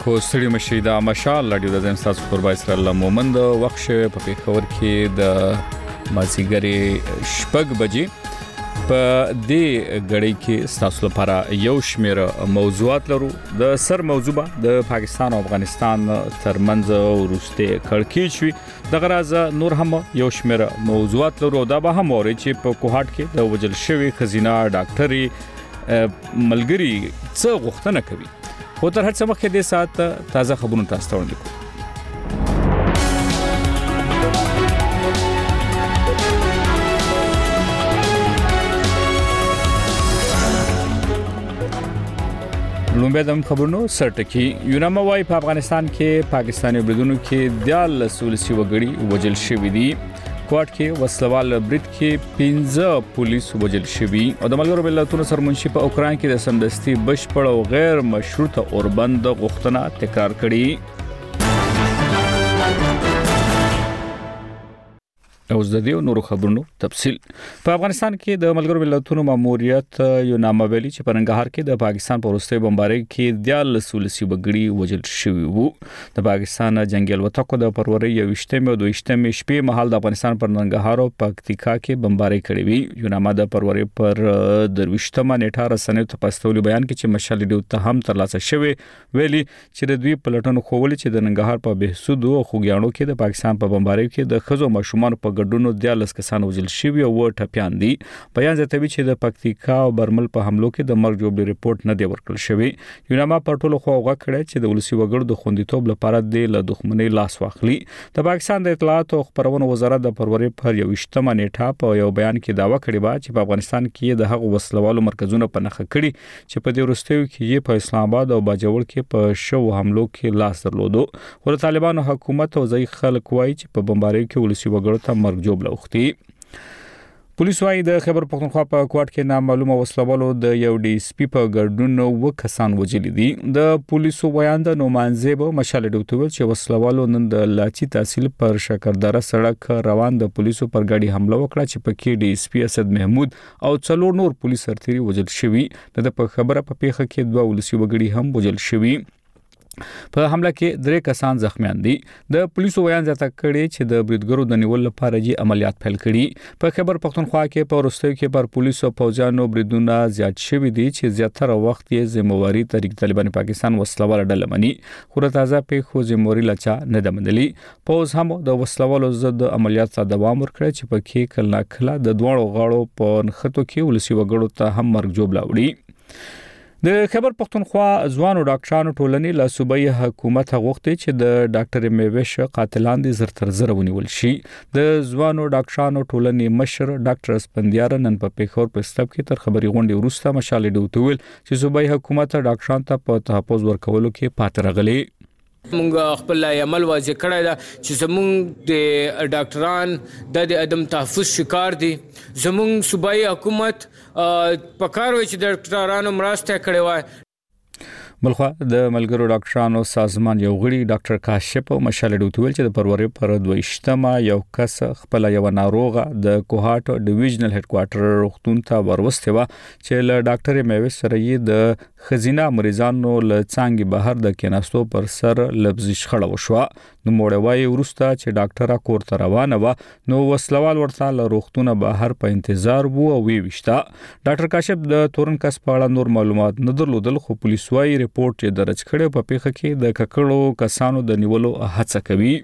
خو ستړي مشي د مشال رادیو د زم تاسو پر وایس الله مومن د وخت شوه په پیښور کې د مازیګری شپږ بجې په دې غړي کې تاسو لپاره یو شمېر موضوعات لرو. د سر موضوع د پاکستان او افغانستان ترمنځ ورسته کړکېچ وي. د غراز نور هم یو شمېر موضوعات لرو. دا به هم اوري چې په کوهاټ کې د وجل شوی خزینه ډاکټري ملګری څه غوښتنه کوي. خو تر هڅه مخکې د سات تازه خبرونه تاسو ته وړاندې کوم. لومبه د خبرونو سرټکی یوناما وايي په افغانستان کې پاکستاني بریدونو کې د سولسي وګړي وجل شوی دي. کوټ کې وسلوال برید کې 15 پولیس وجل شوی او د ملګرو ملتونو سرمنشي په اوکران کې د سمدستي بشپړ او غیر مشروطه اوربند غوښتنه تکرار کړي. اوس د دې نورو خبرونو تفصیل. په افغانستان کې د ملګرو ملتونو ماموریت یو نامه ویلي چې په ننګرهار کې د پاکستان په وروستي بمبارۍ کې د سولسي وګړي وجل شوی وو. د پاکستان جنگي الوتکو د فروری 28 او 22 شپې مهال د افغانستان پر ننګرهار او پکتیکا کې بمبارۍ کړې وي. یو نامه د فروری پر 23 نیټه رسنیو ته پاستولي بیان کې چې مشال ډیو ته هم ترلاسه شوی ویلي چې د دوی پلټنو خوول چې د ننګرهار په بهسود او خوګیانو کې د پاکستان په بمبارۍ کې د خزو ماشومان په ګډونو د کسان وجل شوی او ټپيان دي. بیان زیاتوي چې د پکتیکا او برمل په حملو کې د مرګ جوړ ریپورت نه دی ورکړل شوی. یوناما په ټولو خواغه کړی چې د ولسی وګړو د خوندیتوب لپاره د دښمنۍ لاس واخلي. د پاکستان د اطلاعات او خبرونو وزارت د فروری پر 28 نیټه په یو بیان کې داوا کړی و چې په افغانستان کې د هغو وسلوالو مرکزونه په نخښه کړي چې په دې وروستیو کې په اسلام آباد او باجوړ کې په شو حملو کې لاس درلودو. ور طالبانو حکومت او ځای خلک وایي چې په بمبارۍ کې ولسی وګړو ته مرګ جوړ لوختي. پولیس وايي د خیبر پختونخوا په کوټ کې نامعلومه وسلوالو د یو ډي اس پی په ګډون و کسان وجل دي. د پولیسو بیان د نومانځب مشال ډوتول چې وسلوالو نن د لاچی تحصیل پر شکردره سړک روان د پولیسو پر ګاډي حمله وکړه چې په کې ډي اس پی اسد محمود او څلور نور پولیس سرتیري وجل شوی. د په خبره په پیښه کې دوه ولسی وګړي هم وجل شوی. په حمله کې 3 کسان زخمیان دي. د پولیسو بیان زیاته کړي چې د بریدګرو د نیول لپاره جی عملیات پیل کړي. په خیبر پختونخوا کې په وروستیو کې پر پولیسو او فوجانو بریدونه زیات شوي دي چې زیاتره وخت یې ذمہواری تحریک طالبان پاکستان وسلوال ډله مني. خو تازه په ذمہواری لچا نه دمنلي. پوز هم د وسلوالو ضد عملیات ته دوام ورکړي چې په کې کله کله د دوړو غاړو په نخښتو کې ولسی وګړو ته هم مرګ جوړ لاوړي. د خیبر پختونخوا ځوانو ډاکټرانو ټولنې له صوبایي حکومت غوښتي چې د ډاکټر میوش قاتلان دي زر تر زر ونیول شي. د ځوانو ډاکټرانو ټولنې مشر ډاکټر اسپندیار نن په پیښور په ستب کې تر خبري غونډې وروسته مشال ډوتول چې صوبایي حکومت ډاکټرانو ته په تحفظ ورکولو کې پاتې راغلي. مونږ خپل عمل واضح کړی دا چې زمونږ د ډاکټران د عدم تحفظ شکار دي. زمونږ صوبایي حکومت په کار وي چې ډاکټرانو مرسته کړې وای. بلخوا د ملګرو ډاکټرانو سازمان یو غړي ډاکټر کاشف او مشال ډوتول چې د فروری پر 22 یو کس خپل یو ناروغه د کوهاټ ډیویژنل هډ کوارټر روغتون ته ورسته و چې له ډاکټر میوس سره یې د خزینه مریضانو له څنګه بهر د کیناستو پر سر لفظي شخړه وشوه. نو موړوي ورسته چې ډاکټر کور ته روانه و نو وسلوال ورته له روغتونه بهر په انتظار وو او وی وشتا. ډاکټر کاشف د تورن کس په اړه نور معلومات نه درلودل خو پولیس وايي ریپورت یې درج کړی په پیښه کې د ککړو کسانو د نیولو هڅه کوي.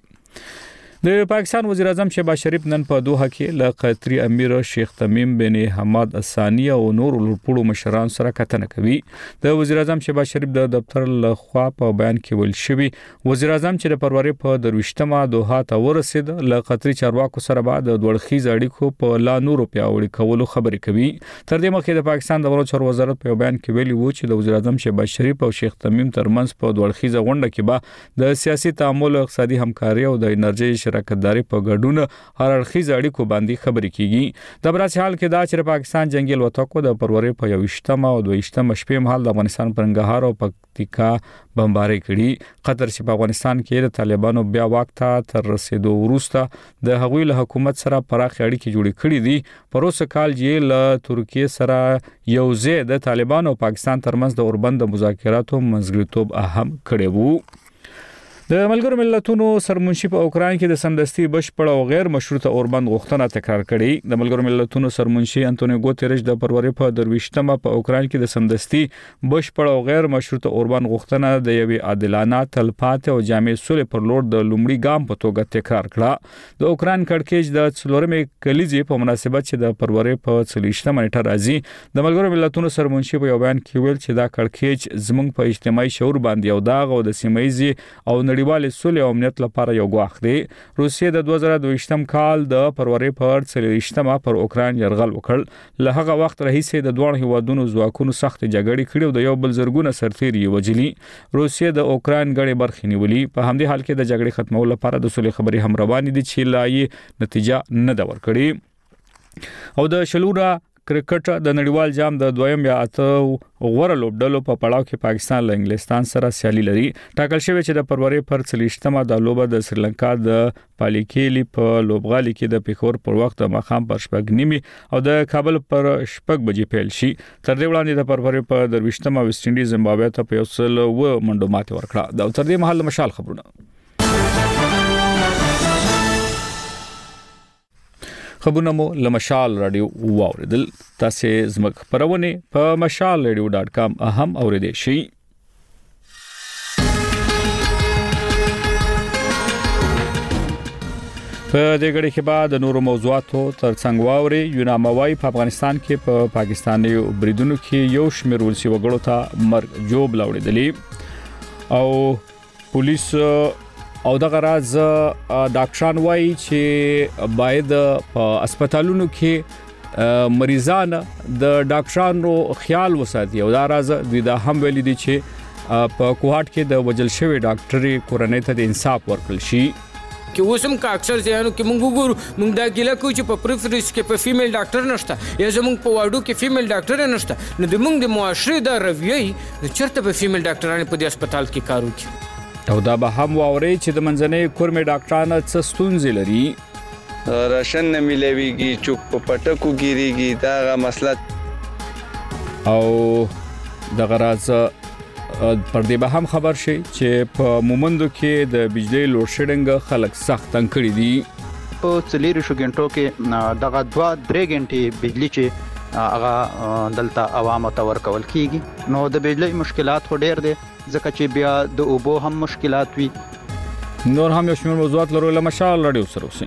د پاکستان وزیر اعظم شهباز شریف نن په دوحه کې له قطري امیر شیخ تمیم بن حماد الثاني او نور لوړپوړو مشران سره کتنه کوي. د وزیر اعظم شهباز شریف د دفتر له خوا په بیان کې ویل شوی وزیر اعظم چې د فروری په 23 دوحه ته ورسید له قطري چارواکو سره بعد د دوړخیز اړیکو په لا نورو پیاوړي کولو خبرې کوي. تر دې مخکې د پاکستان د ورو چارو وزارت په بیان کې ویلي و چې د وزیر اعظم شهباز شریف او شیخ تمیم ترمنځ په دوړخیز غونډه کې به د سیاسي تعامل او اقتصادي همکاري او د انرژي شراکتداري په ګډون هر اړخیز اړیکو باندې خبرې کیږي د براسي حال کې دا چې پاکستان جنگي الوتکو د فروری په 21 او 22 شپې مهال د افغانستان پر ننګرهار او پکتیکا بمباري کړي قطر چې په افغانستان کې د طالبانو بیا واک ته تر رسیدو وروسته د هغوی له حکومت سره پراخ اړیکې جوړې کړې دي پروسه کال یې له ترکیه سره یو ځای د طالبانو او پاکستان ترمنځ د اوربند مذاکراتو منځګړیتوب اهم کړی وو د ملګرو ملتونو سرمنشي په اوکراین کې د سمدستي بشپړ او غیر مشروطه اوربند غوښتنه تکرار کړې د ملګرو ملتونو سرمنشي انټونیو ګوتریش د فروری په 23 په اوکراین کې د سمدستي بشپړ او غیر مشروطه اوربند غوښتنه د یوې عادلانه تلپاتې او جامع سولې پر لور د لومړي ګام په توګه تکرار کړه د اوکراین کړکېچ د څلورمې کلیزې په مناسبت چې د فروری په 23 نیټه راځي د ملګرو ملتونو سرمنشي په یو بیان کې ویل چې دا کړکېچ زموږ په اجتماعي شعور باندې یو داغ او د سیمایي او نړیوال سولې او امنیت لپاره یو غواخ دی روسیې د 2022 کال د فروری پر 23 پر اوکراین يرغل وکړ له هغه وخت راهیسې د دوه هیوادونو ځواکونو سخت جګړې کړې او د یو بل زرګونه سرتیري وجلي روسیې د اوکراین غړي برخې نیولې په همدې حال کې د جګړې ختمولو لپاره د صلح خبرې هم روانې دي چې لا یې نتیجه نه دا ورکړي او د شلورا کرکټ د نړیوال جام د دویم یا اته غوړه لوبډلو په پړاو کې پاکستان له انګلستان سره سیالي لري ټاکل شوی چې د فروری پر 30 د لوبه د سریلانکا د پالیکېلی په لوبغالي کې د پیښور پر وخت د مخام پر شپږ نیمه او د کابل پر شپږ بجې پیل شي تر دې وړاندې د فروری په 23 ویسټ انډیز زمبابوې ته په یو سل و منډو ماته ورکړه د تر دې محل مشال خبرونه خبرونه مو لمشال رادیو واوریدل تاسو زموږ خبرونه په mashalradio.com اهم اوریدئ شئ په دې غړي کې بعد نورو موضوعاتو ترڅنګ واوري یوناموي په افغانستان کې په پاکستاني بریدونو کې یو شمېر ولسی وګړو ته مرګ جوب لاوړېدلی او پولیس او دغه راز ډاکټران وایي چې باید په هسپتالونو کې مریضان د ډاکټرانو خیال وساتي او دا راز دوی دا هم ویلي دي چې په کوهاټ کې د وجل شوی ډاکټري کورنۍ ته د انصاف ورکړل شي کې اوسم کا اکثر ځایانو کې مونږ وګورو مونږ دا ګیله کوو چې په پریفرنس کې په فیمیل ډاکټر نشته یا زمونږ په واډو کې فیمیل ډاکټر نشته نو د مونږ د معاشري د رویې چرته په فیمیل ډاکټرانو په دې هسپتال کې کار وکړي او دا به هم واوري چې د منځنۍ کورمې ډاکټرانو څه ستونزې لري راشن نه ملويږي چوک په پټکو ګیریږي دا مسله او د غراز پر دې به هم خبر شي چې په مومندو کې د بجلی لوډ شیډینګ خلک سخت تنګ کړي دي په څلورو غنټو کې دغه 2-3 غنټې بجلی چې هغه دلته عوامو ته ورکول کیږي نو د بجلی مشکلات خو ډېر دي ځکه چې بیا د اوبو هم مشکلات وي نور هم یو شمېر موضوعات لرو له مشال رادیو سره اوسئ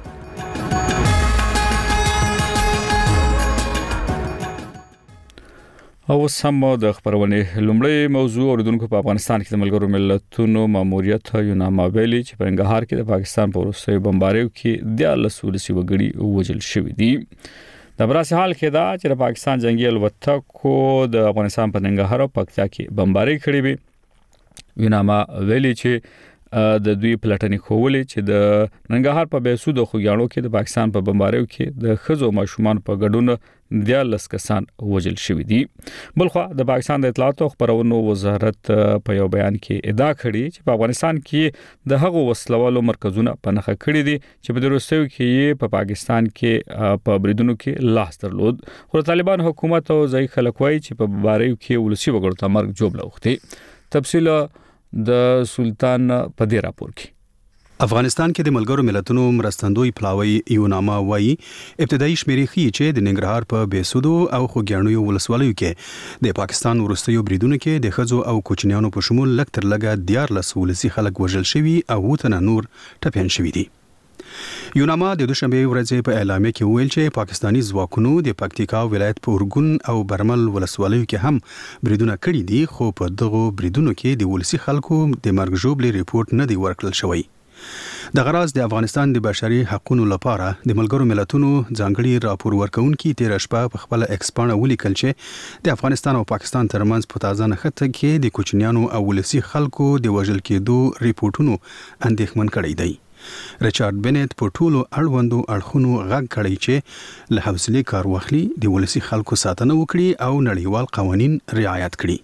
او سم د خبرونه لومړی موضوع اوریدونکو په افغانستان کې د ملګرو ملتونو ماموریت یوناما ویلي چې په ننګرهار کې د پاکستان په وروستي بمباریو کې د لسولسي وګړي وژل شوی دي د براسي حال کې دا چې د پاکستان جنگي الوتکو د افغانستان په ننګرهار او پکتیا کې بمباری کړې وي یوناما ویلي چې د دوی پلټنې کولې چې د ننګرهار په بیسود خوګیاڼو کې د پاکستان په بمباریو کې د خزو ماشومان په ګډون د لسکسان وژل شوی دي بلخو د پاکستان د اطلاعات او خبرونو وزارت په یو بیان کې ادعا کړې چې په افغانستان کې د هغو وسلوالو مرکزونه په نخښه کړې دي چې په دروستیو کې په پاکستان کې په بریدونو کې لاس درلود خو طالبان حکومت او ځای خلک وایي چې په بمباریو کې ولسی وګړو ته مرګ جوړ لوخته تفصیل د سلطان په دې راپور کې افغانستان کې د ملګرو ملتونو مرستندوی پلاوی یوناما وایي ابتدایي شمیرې ښیي چې د ننګرهار په بیسودو او خوګیاڼو ولسوالیو کې د پاکستان وروستیو بریدونو کې د خزو او کوچنیانو په شمول لږ تر لږه 14 ولسی خلک وژل شوي او تنه نور ټپيان شوي دي یوناما د دوشنبه ورځې په اعلامیه کې ویل چې پاکستانی ځواکونو د پکتیکا ولایت په اورګون او برمل ولسوالیو کې هم بریدونه کړي دي خو په دغه بریدونو کې د ولسی خلکو د مرګ ژوبلې ریپورت نه دی ورکړل شوی د غراز د افغانستان د بشري حقوقو لپاره د ملګرو ملتونو ځانګړي راپور ورکونکي تیر شپه په خپل ایکسپانه ولیکل چې د افغانستان او پاکستان ترمنځ په تازه نخته کې د کوچنیانو او ولسی خلکو د وژل کېدو ریپورتونو اندېښمن کړي دي ریچارډ بنت په ټولو اړوندو اړخونو غږ کړی چې له حوصلې کار واخلي، د ولسی خلکو ساتنه وکړي او نړیوال قوانین رعایت کړي.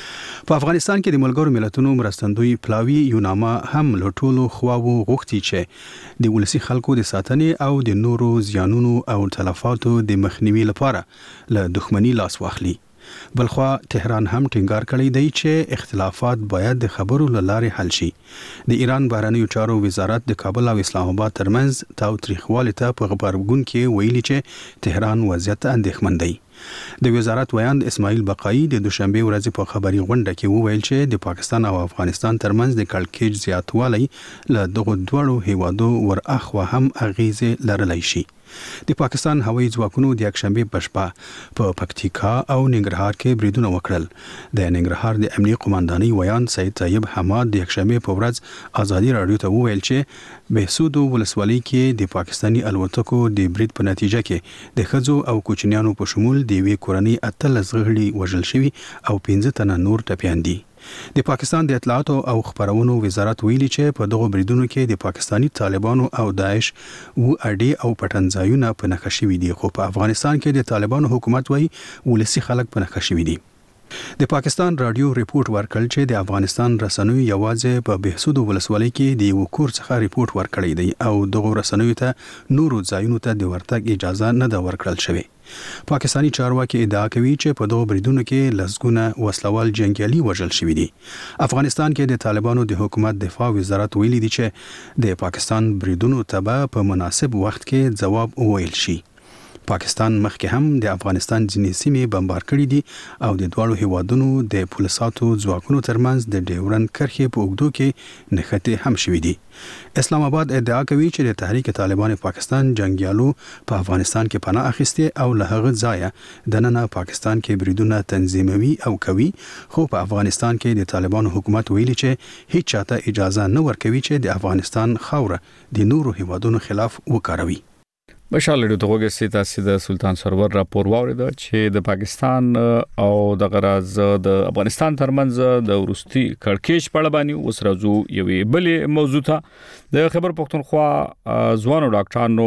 په افغانستان کې د ملګرو ملتونو مرستندوی پلاوی یوناما هم له ټولو خواو غوښتي چې د ولسی خلکو د ساتنې او د نورو زیانونو او تلفاتو د مخنیوي لپاره له دښمنۍ لاس واخلي. بلخوا تهران هم ټینګار کړی دی چې اختلافات باید د خبرو له لارې حل شي. د ایران بهرنیو چارو وزارت د کابل او اسلام آباد ترمنځ تاوتریخوالي ته په خبرګون کې ویلي چې تهران وضعیت اندېښمن دی. د وزارت ویاند اسماعیل بقایی د دوشنبه ورځ په خبري غونډه کې وویل چې د پاکستان او افغانستان ترمنځ د کړکېچ زیاتوالی له دغه دوړو هیوادو ورأخوا هم اغیزه لرلی شي. د پاکستان هوایي ځواکونو د یکشنبه په شپه په پکتیکا او ننګرهار کې بریدونه وکړل. د ننګرهار د امنیه قوماندانۍ ویاند سید طیب حماد د یکشنبه په ورځ ازادي رادیو ته وویل چې بهسودو ولسوالۍ کې د پاکستاني الوتکو د برید په نتیجه کې د ښځو او کوچنیانو په شمول د یوې کورنۍ 18 غړي وژل شوي او 15 تنه نور ټپیان دي. د پاکستان د اطلاعات او خبرونو وزارت ویلي چې په دغه بریدونو کې د پاکستانی طالبانو او داعش اډي او پټنځایونه په نښه شوي دي، خو په افغانستان کې د طالبانو حکومت وايي ولسی خلک په نښه شوي دي. د پاکستان رادیو ریپورت ورکړ چې د افغانستان رسنیو یوازې په بهسودو ولسوالۍ کې د یو کور څخه ریپورت ورکړی دی او دغه رسنیو ته نورو ځایونو ته د ورتګ اجازه نه ده ورکړل شوې. پاکستانی چارواکي ادعا کوي چې په دغه بریدونو کې لسګونه وسلوال جنگیالي وژل شوي دي. افغانستان کې د طالبانو د حکومت دفاع وزارت ویلي دی چې د پاکستان بریدونو ته په مناسب وخت کې جواب وویل شي. پاکستان مخکې هم د افغانستان ځینې سیمې بمبار کړې دي او د دواړو هیوادونو د پولیساتو ځواکونو ترمنځ د ډیورند کرښې په اوږدو کې نښتې هم شوې دي. اسلام آباد ادعا کوي چې د تحریک طالبان پاکستان جنگیالو په افغانستان کې پناه اخیسته او له هغه ځایه د نن پاکستان کې بریدونه تنظیموي او کوي، خو په افغانستان کې د طالبانو حکومت ویلي چې هیڅ چاته اجازه نه ورکوي چې د افغانستان خاوره د نورو هیوادونو خلاف وکاروي. بشاله د توګه تاسو د سلطان سرور راپور واورید چې د پاکستان او د غراز د افغانستان ترمنځ د ورستي کړکېچ په اړه باندې اوس راځو یوې بلې موضوع ته. د خبر پښتونخوا ځوانو ډاکټرانو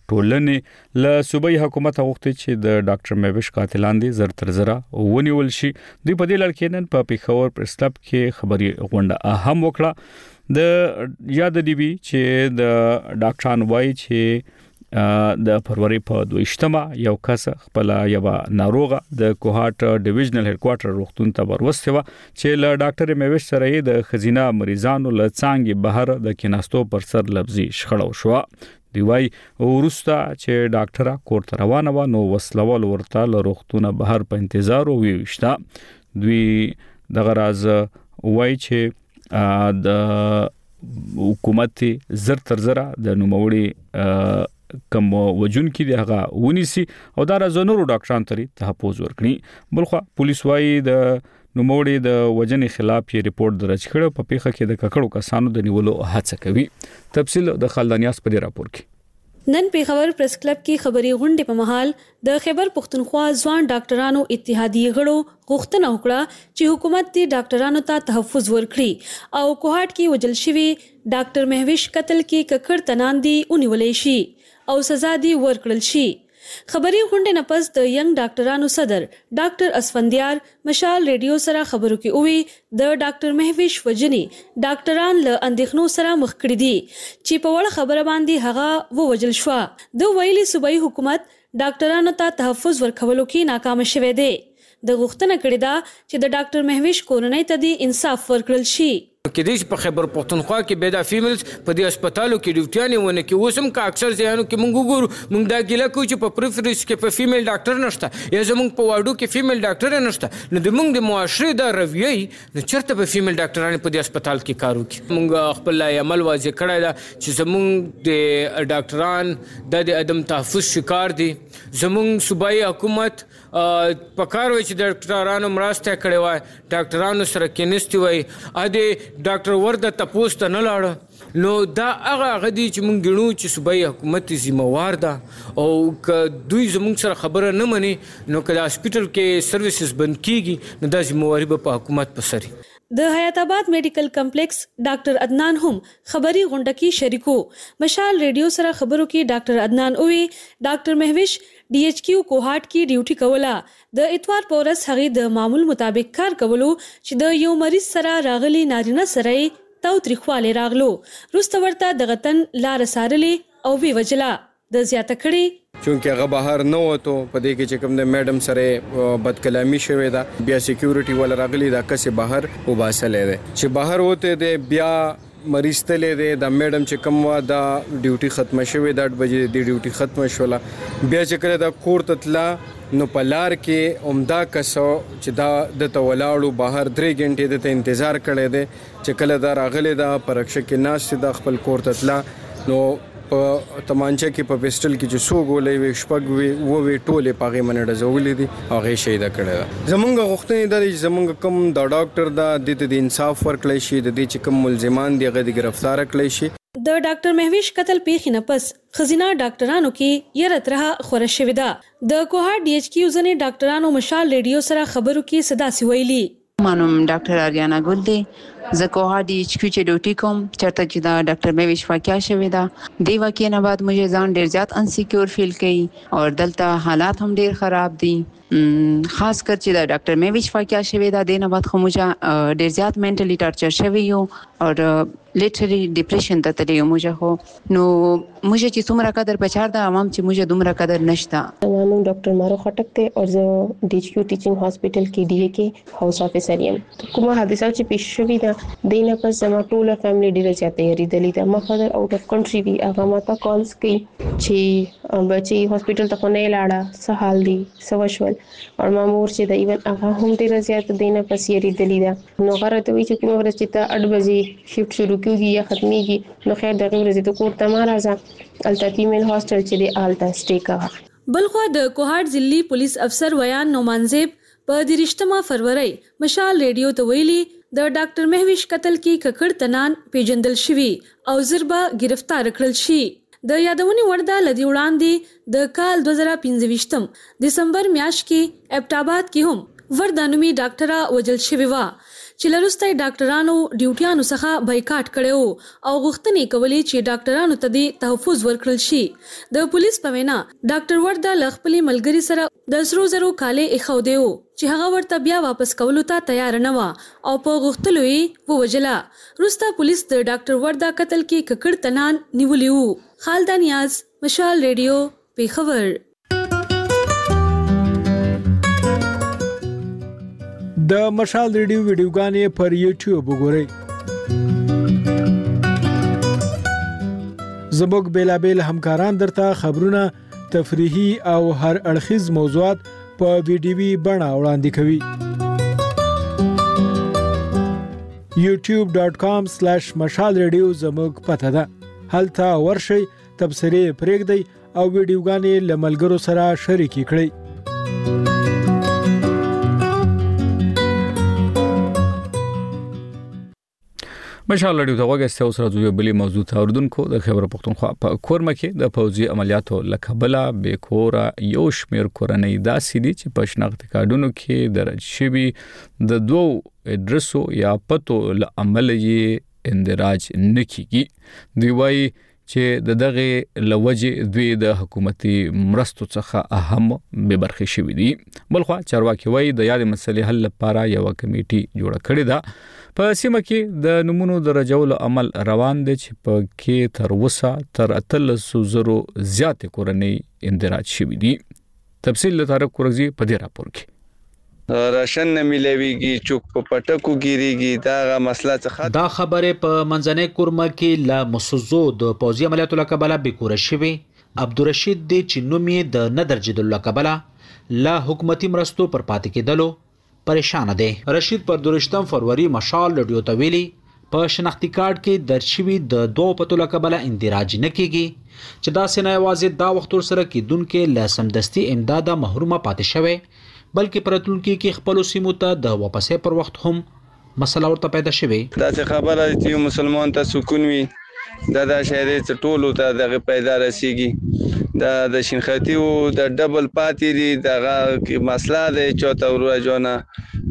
ټولنې له صوبایي حکومت غوښتي چې د ډاکټر مهوش قاتلان دي زر تر زره ونیول شي. دوی په دې لړ کې نن په پیښور پریس کلب کې خبري غونډه هم وکړه. د یاد دی چې د ډاکټران وایي چې د فروری په 22مه یو کس خپل یو ناروغه د کوهاټ ډیویژنل هډ کوارټر روغتون ته ورسته و چې له ډاکټر میوش سره د خزینه مریضانو له څنګه بهر د کیناستو پر سر لفظي شخړه شو. دی وای ورسته چې ډاکټره کور ته روانه و نو وسلوال ورته له روغتونه بهر په انتظار ویشته. دوی د غراز وای چې د حکومت زر تر زره د نوموړي کوم وجون کې دی هغه ونیسي او دا زنورو ډاکټران ترې تحفظ ورکړي. بلخوا پولیس وايي د نوموړي د وجنې خلاف یې ریپورت درج کړ. په پیښه کې د ککړو کسانو د نیولو هڅه کوي. تفصیل د خالدانیاس په راپور کې. نن پیښور پریس کلب کې خبري غونډې په مهال د خیبر پښتونخوا ځوان ډاکټرانو اتحادیې غړو غوښتنه وکړه چې حکومت دې ډاکټرانو ته تحفظ ورکړي او کوهاټ کې وجل شوی ډاکټر مهوش قتل کې ککړ تنان دي ونیولې شي او سزا دي ورکړل شي. خبري غونډې نه پس د ینګ ډاکټرانو صدر ډاکټر اسفندیار مشال ریډیو سره خبرو کې اووي د ډاکټر مهوش وجنی ډاکټران له اندېښنو سره مخ کړي دي چې په وړه خبره باندې هغه ووجل شو. د ویلي صوبایي حکومت ډاکټرانو ته تحفظ ورکولو کې ناکام شوه دی. د غوښتنه کړې ده چې د ډاکټر مهوش کورنۍ ته د انصاف ورکړل شي. کې دې په خیبر پښتونخوا کې بيدا فیمیلز په دې هسپتالو کې ډیوټیانې ونه کې اوسم کا اکثر ځایانو کې مونږ ګورو مونږ دا ګیله کوو چې په پریفرنس کې په فیمیل ډاکټر نشته یا زمونږ په واډو کې فیمیل ډاکټر نشته نو د مونږ د معاشري دا رویه نو چرته په فیمیل ډاکټرانو په دې هسپتال کې کار وکړي. مونږ خپل عمل واضح کړی دا چې زمونږ د ډاکټران د عدم تحفظ شکار دي. زمونږ صوبایي حکومت پکار وي چې ډاکټرانو مرسته کړې وای ډاکټرانو سره کېنستي وای ا دې ډاکټر ورده تاسو ته نه لاړ نو دا هغه غدي چې مونږ ګڼو چې صوبایي حکومت ذمہوار ده او ک دوی زمونږ سره خبره نه مني نو کله هسپټل کې سرویسز بند کیږي نو دا ذمہواری به په حکومت پر سري. د حیات آباد میډیکل کمپلیکس ډاکټر عدنان هم خبري غونډه کې شریکو. مشال ریډیو سره خبرو کې ډاکټر عدنان اووي ډاکټر مهوش DHQ کوهاټ کې ډیوټي کوله. د اتوار په ورځ هغه د معمول مطابق کار کولو چې د یو مریض سره راغلي نارینه سره تاوتریخواله راغلو. روسته ورته د غتن لار سارلې او وی وجلا د زیاته کړي چونکه هغه بهر نه وته په دې کې چې کوم د میډم سره بد کلامی شوې ده بیا سکیورټي ول راغلي دا کسه بهر وباسلې ده چې بهر وته ده بیا مریض تلې ده د میډم چې کوم وا دا ډیوټي ختمه شوې ده 8 بجې د ډیوټي ختمه شوله بیا چې کړه دا کور تطلا نو پلار کې عمده کسو چې دا د تولاړو بهر 3 غنټې د انتظار کړي ده چې کله دا راغلي دا پرکشه کې ناس د خپل کور تطلا نو په تمانچه کې په پسټل کې چې سو ګولې وي شپږ وي و وی ټوله پاغه منډه زولې دي هغه شهید کړه. زمونږ غوښتنې د زمونږ کوم د ډاکټر د انصاف ورکړی شي د دې چې کوم ملزمان دی غو گرفتار کړی شي. د ډاکټر مهوش قتل پیښې نه پس خزینه ډاکټرانو کې یره ترها خورش شوې ده. د کوهاټ DHQ ځنې ډاکټرانو مشال ریډیو سره خبرو کې صدا سی ویلي. مانوم ډاکټر آریانا ګل دی زه کوهاټ DHQ چې ډیوټي کوم چرته چې دا ډاکټر مهوش واقعیا شوی دا دی واقعیا نه بعد مجھے ځان ډیر زیات انسیکیور فیل کړي او دلته حالات هم ډیر خراب دي خاص کر چې دا ډاکټر مهوش واقعیا شوی دا دینه بعد خو مجھے ډیر زیات منټلی ټارچر شوی یو او لیټرلی ډیپریشن ته تللی مجھے هو نو مجھے چې څومره قدر پچار دا عوام چې مجھے دومره قدر نشتا. نو ډاکټر مارو خټک ته او زه DHQ ټیچینګ هاسپټل کې DA هاوس افیسر یم. کومه حادثه چې پیښ شوې ده دینه پس زما ټوله فیملی ډیره زیاته یریدلې ده. ما فادر آوټ اف کنټری دی هغه ماته کالز کوي چې بچي هاسپټل ته نه لاړه څه حال دی څه وشول او ما مور چې د ایون هغه هم ډیره زیاته دینه پس یریدلې ده. نو غره ته وی چې کومه ورځ چې ته 8 بجې شفټ شروع کیږي یا ختميږي نو خیر دغه ورځ ته کور ته ما راځه الته فیمیل هاستل چې دی آلته سټے کا. بلخو د کوهاټ ضلعي پولیس افسر ویان نومانزیب په 23 فروری مشال ریډیو ته ویلي د ډاکټر مهوش قتل کې ککړ تنان پیجندل شوی او زربا گرفتار کړل شي. د یادونې ورده لدی وړاندې د کال 2025 دسمبر میاشت کې ابټاباد کې هم وردانومي ډاکټره وجل شوی و چې لروسته ډاکټرانو ډیوټیانو څخه بایکاټ کړو او غوښتنې کولې چې ډاکټرانو ته د تحفظ ورکړل شي. د پولیس په وینا ډاکټر ورده لخپلي ملګری سره د سرو زرو کاله اخو دیو چې هغه ورته بیا واپس کولو ته تیار نه و او په غوښتلو یې ووجلا. روسته پولیس د ډاکټر ورده قتل کې ککړ تنان نیولې وو. خالد نیاز مشال ریډیو پیښور. د مشال ریډیو ویډیوګانې پر یوټیوب وګورئ. زموږ بیلابیل همکاران درته خبرونه تفریحي او هر اړخیز موضوعات په ویډیوي بڼه وړاندې کوي. youtube.com/مشال ریډیو زموږ پته ده. هلته ورشئ تبصرې پرېږدئ او ویډیوګانې له ملګرو سره شریکې کړئ. مشال ریډیو ته وګورئ اوس راځو بلی موضوع ته اوردونکو د خبر پښتونخوا په کورمه کې د فوجي عملیاتو لکبلا به کورا یو شمیر کورنۍ داسې دي چې په شناخت کارډونو کې درج شوی د دوو اډرسو یا پتو عمل یې اندراج نکېږي. دی وايي چې دغه لوجه دوی د حکومتي مرستو څخه اهم به برخه شوی دي. بلخو چارواکي وايي د یاد مسلې حل لپاره یو کمیټي جوړه کړې ده. په سیمه کې د نمونو درجولو عمل روان دي چې په کې تر وسه تر 300 زیات کورنۍ اندراج شوی دي. تفصیل له طارق قرغزي په دې راپور کې. راشن نه ملويږي چوک په پټکو ګیریږي دا مسله څخه دا خبره په منځنۍ کورمه کې لا مسوزو د پوزي عملیاتو لکبلا به کور شوی عبدالرشید د چنومي د ندرجد لکبلا لا حکومتي مرستو پر پاتې کېدلو پریشان دي. رشید پر 2 فروری مشال ریډیو ته ویلي په شناختی کارت کې درشوي د دوه پتو لکبلا اندراج نه کیږي چې دا سینه واځي دا وخت سره کې دونکو لاسمدستي امداد محرومه پاتې شوی بلکې پرتونکو کې خپل سیمو ته د واپسې پر وخت هم مسله ورته پیدا شوی. دا څه خبره چې مسلمان ته سکون وي دا شهري ټولو ته دغه پیدا رسیږي دا د شینختی او د ډبل پاتې دي دغه مسله د چوته ورجونه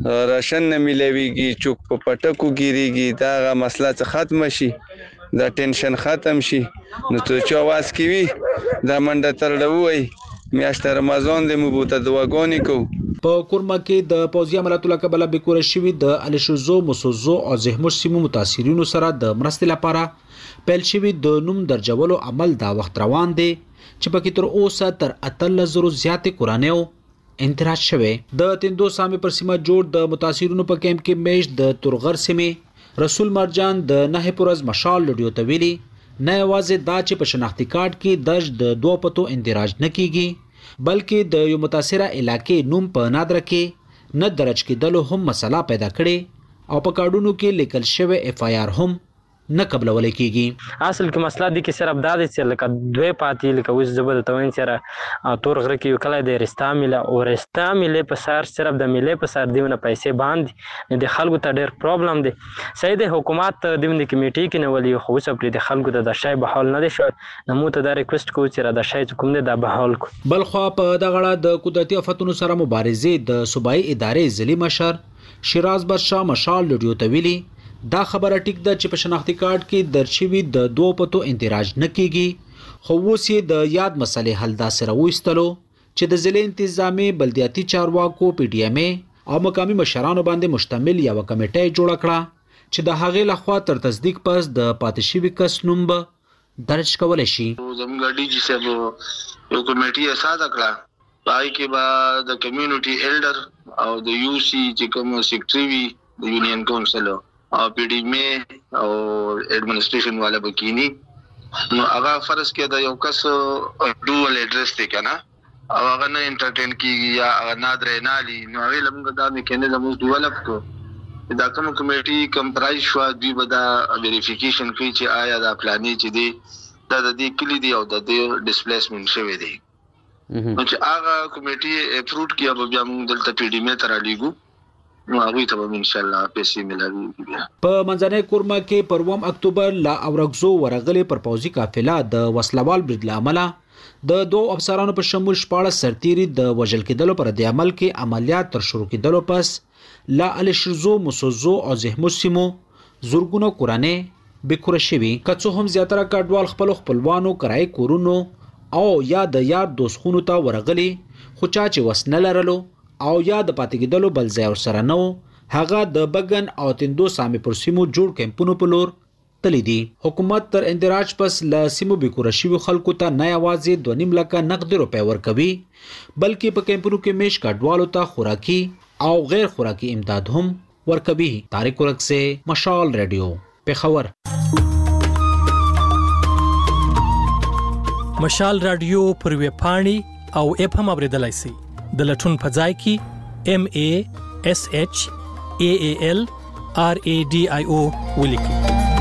راشن نه ملويږي چوک په پټکو ګیریږي دا مسله څه ختم شي دا ټینشن ختم شي نو ته چې आवाज کوي دا منډه ترډوي میاشت رمضان د مبوته دواګونی کو په کورما کې د پوځي عملیاتو لکه به کور شوی د الشوزو مسوزو او زهموش سیمو متاثرینو سره د مرستې لپاره پیل شوی د نوم درجولو عمل دا وخت روان دی چې پکې تر اوسه تر 1800 زیاتې کورانیو انتراج شوه د تندو سامي پر سیمه جوړ د متاثرینو په کیمپ کې میش د تورغر سیمه رسول مرجان د نه پورز مشال لډیو ته ویلي نه یوازې دا چې په شناختی کارت کې درج د 2 پتو اندراج نه کیږي بلکې د یو متاثره علاقې نوم په نادر کې نه درج کېدلو هم مسله پیدا کړي او په کارډونو کې لیکل شوی اف آی آر هم نه قبلول کیږي اصل کې مسله دي کې صرف دا دي چې لکه دوی پاتې لکه وز زبر توین سره تور غره کې کله د رستامله او رستامله په سر صرف د ملي په سر دیونه پیسې باندې د خلکو ته ډېر پرابلم دي سید حکومت د دیونه کمیټې کې نه ولي خو څه د خلکو د شای به حال نه دي شو نو ته دا ریکوست کوم چې د شای کوم د به حال کو بل خو په دغه د قدرتي آفتونو سره مبارزې د صوبایي ادارې ځلی مشر شیراز بادشاه مشال لډیو ته ویلي دا خبره ټیک ده چې په شناختی کارت کې درشوي د 2 پتو انتراج نه کیږي خو اوس یې د یاد مسلې حل دا سره وستلو چې د ضلع انتظامی بلدیاتي چارواکو پی ډی ام او مقامی مشرانو باندې مشتمل یو کمیټه جوړ کړه چې د هغې لخوا تر تصدیق پس د پاتې شوي کس نوم به درج کول شي زموږ ډي جی صاحب یو کمیټه اساس کړه پای کې به د کمیونټي ایلډر او د یو سی چې کوم سیکریټري وي د یونین کونسل او پی ډی ام او ایڈمنسټریشن والا بکینی نو هغه فرض کې دا یو کس ډوال ایڈریس ته کنه او هغه نه انټرټین کیږي یا هغه نادر نه لي نو هغه لمغه دا میکانیزم اوس ډیولپ کو دا کوم کمیټي کمپرایز شو دی به دا ویریفیکیشن کوي چې آیا دا پلاني چې دی دا د دې کلی دی او د دې ډیسپلیسمنت شوی دی نو چې هغه کمیټي اپروډ کیا به بیا موږ دلته پی ډی ام ته را لیږو نو هغه ته به ان شاء الله پیسې ملایي په منځنۍ کورما کې پر 1 اکتوبر لا اورغزو ورغلې پر پوځي قافله د وسلوال برید لامل د 2 افسرانو په شمول 14 سرتیري د وژل کېدلو پر د عمل کې عملیات تر شروع کېدلو پس لا الشزو مسوزو او زهموش سیمو زورګونو کورانه بکور شوی کڅو هم زیاتره کډوال خپلوانو کرای کورونو او یا د یار دوستخونو ته ورغلي خو چا چې وسنه لرلو او یا د پاتې کېدلو بل ځای ورسره نه هغه د بګن او تندو سامي پر سیمو جوړ کیمپونو په لور تللی دي حکومت تر اندراج پس لا سیمو بکور شوی خلکو ته نه یوازې 2.5 لک نقد روپے ورکوي بلکې په کیمپونو کې میش کډوالو ته خوراکي او غیر خوراکي امداد هم ورکوي طارق ورک سے مشال ریډیو پیښور مشال رادیو پر ویب پاڼي او اپ هم اوریدلای شئ د لټون په ځای کې MASHALRADIO ولیکئ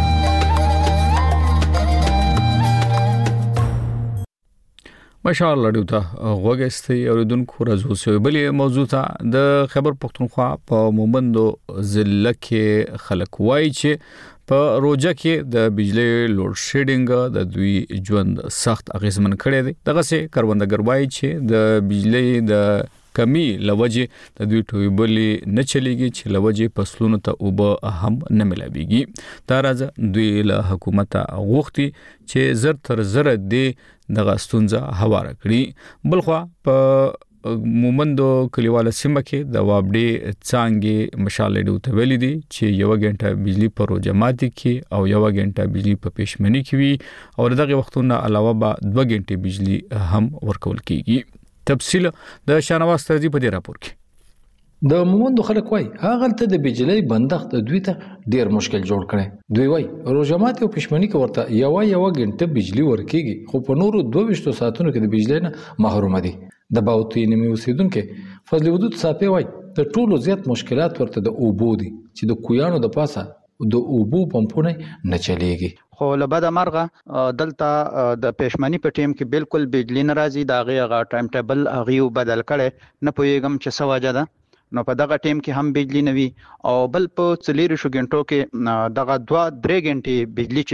مشال لډیو ته غوګستي اوریدونکو راځو سو بلې موضوع ته د خیبر پختونخوا په مومندو ضلع کې خلک وایي چې په روجه کې د بجلی لوډ شیډینګ د دوی ژوند سخت اغیزمن کړی دی دغه سي کروندګر وایي چې د بجلی د کمی لوجه د دوی ټویبلې نه چلیږي چې لوجه فصلونو ته اوبه هم نه ملابيږي دا راځه دوی له حکومت غوښتي چې زر تر زر دی دغه ستونزه هواره کړي بلخوا په مومندو کلیواله سیمه کې د وابډي څانګې مشال ډیو ته ویلي دي چې 1 غنټه بجلی پر روزماتي کې او 1 غنټه بجلی په پېشمنی کې وي او دغه وختونو علاوه به 2 غنټه بجلی هم ورکول کیږي تفصیل د شانواز ترځي په دې راپور کې د مومندو خلک وای هغه ته د بجلی بندښت د دوی ته ډیر مشکل جوړ کړي دوی وای روزماتي او پښمنی کې ورته یو غنټه بجلی ورکیږي خو په نورو 22 ساعتونو کې د بجلی نه محروم دي د باوتی نیمه اوسیدونکو فضل ودود صافي وای د ټولو زیات مشکلات ورته د اوبو دي چې د کویانو د پاسه د اوبو پمپونه نه چلیږي خو لبد مرغه دلته د پېشمنی په ټیم کې بالکل بجلی ناراضي دا غي ټایم ټیبل غيو بدل کړي نه پويګم چې سواجه ده نو په دغه ټیم کې هم بجلی نوي او بل په 4 غنټو کې دغه 2-3 غنټې بجلی چې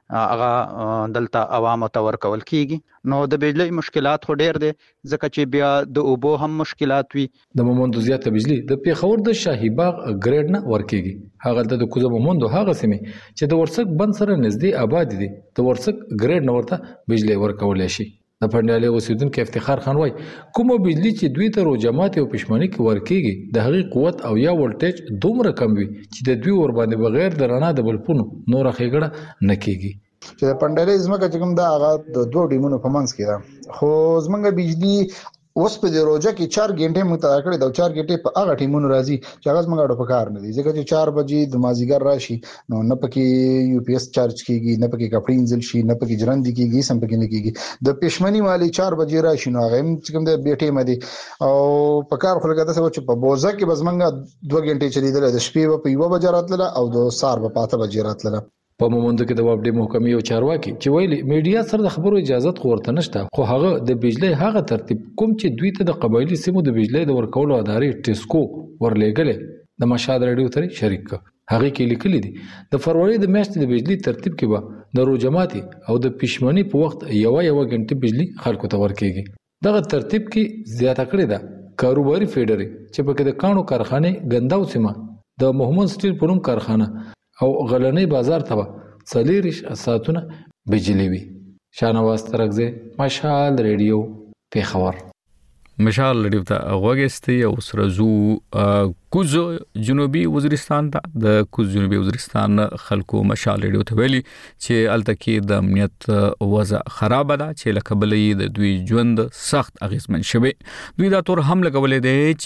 هغه دلته عوامو ته ورکول کیږي. نو د بجلی مشکلات خو ډیر دي ځکه چې بیا د اوبو هم مشکلات وي. د مومندو زیاته بجلی د پیښور د شاهي باغ ګریډ نه ورکیږي. هغه د کوزه مومندو هغه سیمه چې د ورسک بند سره نږدې آباد دي د ورسک ګریډ نه ورته بجلی ورکول شي. د پندالي اوسیدونکو افتخار خان وای کومه بجلی چې دوی ته روجمات او پښمنۍ کې ورکیږي د هغې قوت او یا ولټیج دومره کم وي چې د دوی ور باندې بغیر د رڼا د بلپونو نور خېګړه نه کیږي. چې د پندالي زمکه چې کوم دا هغه د دوه ډیمونو په منځ کې ده خو زمونږ بجلی اوس په د روزه کې 4 غنټې متعارف کړي دا 4 غنټې په هغه ټیمونو راځي چې هغه زمونږ اډو په کار نه دي ځکه چې 4 بجې د مازیګر راشي نو نه پکې یو پی ایس چارج کیږي نه پکې کپړې انځل شي نه پکې جرند کیږي سم پکې نه کیږي. د پښمنی والی 4 بجې راشي نو هغه چې کوم د بیټې مدي او په کار خلک دا چې په بوزه کې بزمنګ 2 غنټې چلیدل د شپې په 1 بجې راتله او د سار په 5 بجې راتله. په مومندو کې د وابډي محکمې او چارواکي چې ویلي میډیا سره د خبرو اجازه ورته نشته خو هغه د بجلی هغه ترتیب کوم چې دوی ته د قبایلی سیمو د بجلی د ورکولو ادارې ټیسکو ورلېګلې د مشهد رادیو ته شریک هغه کې لیکلي دي د فروری د میاشتې د بجلی ترتیب کې به د روجماتي او د پښمنۍ په وخت یو غنټه بجلی خلکو ته ورکیږي. دغه ترتیب کې زیاته کړې ده کاروباري فیډري چې په کې د کانو کارخانه ګنداو سیمه د محمد سټیل پروم کارخانه او غلنۍ بازار ته 40 ساعتونه بجلی وي. شانواز ترغزه مشال ریډیو پیښور. مشال ریډیو ته غوګستی او سرزو کوز جنوبي وزیرستان ته د کوز جنوبي وزیرستان خلکو مشال ریډیو ته ویلي چې التکی د امنیت وضع خراب ده چې لکبلې د دوی ژوند سخت اغیزمن شوی. دوی دا تور هم لګولې دي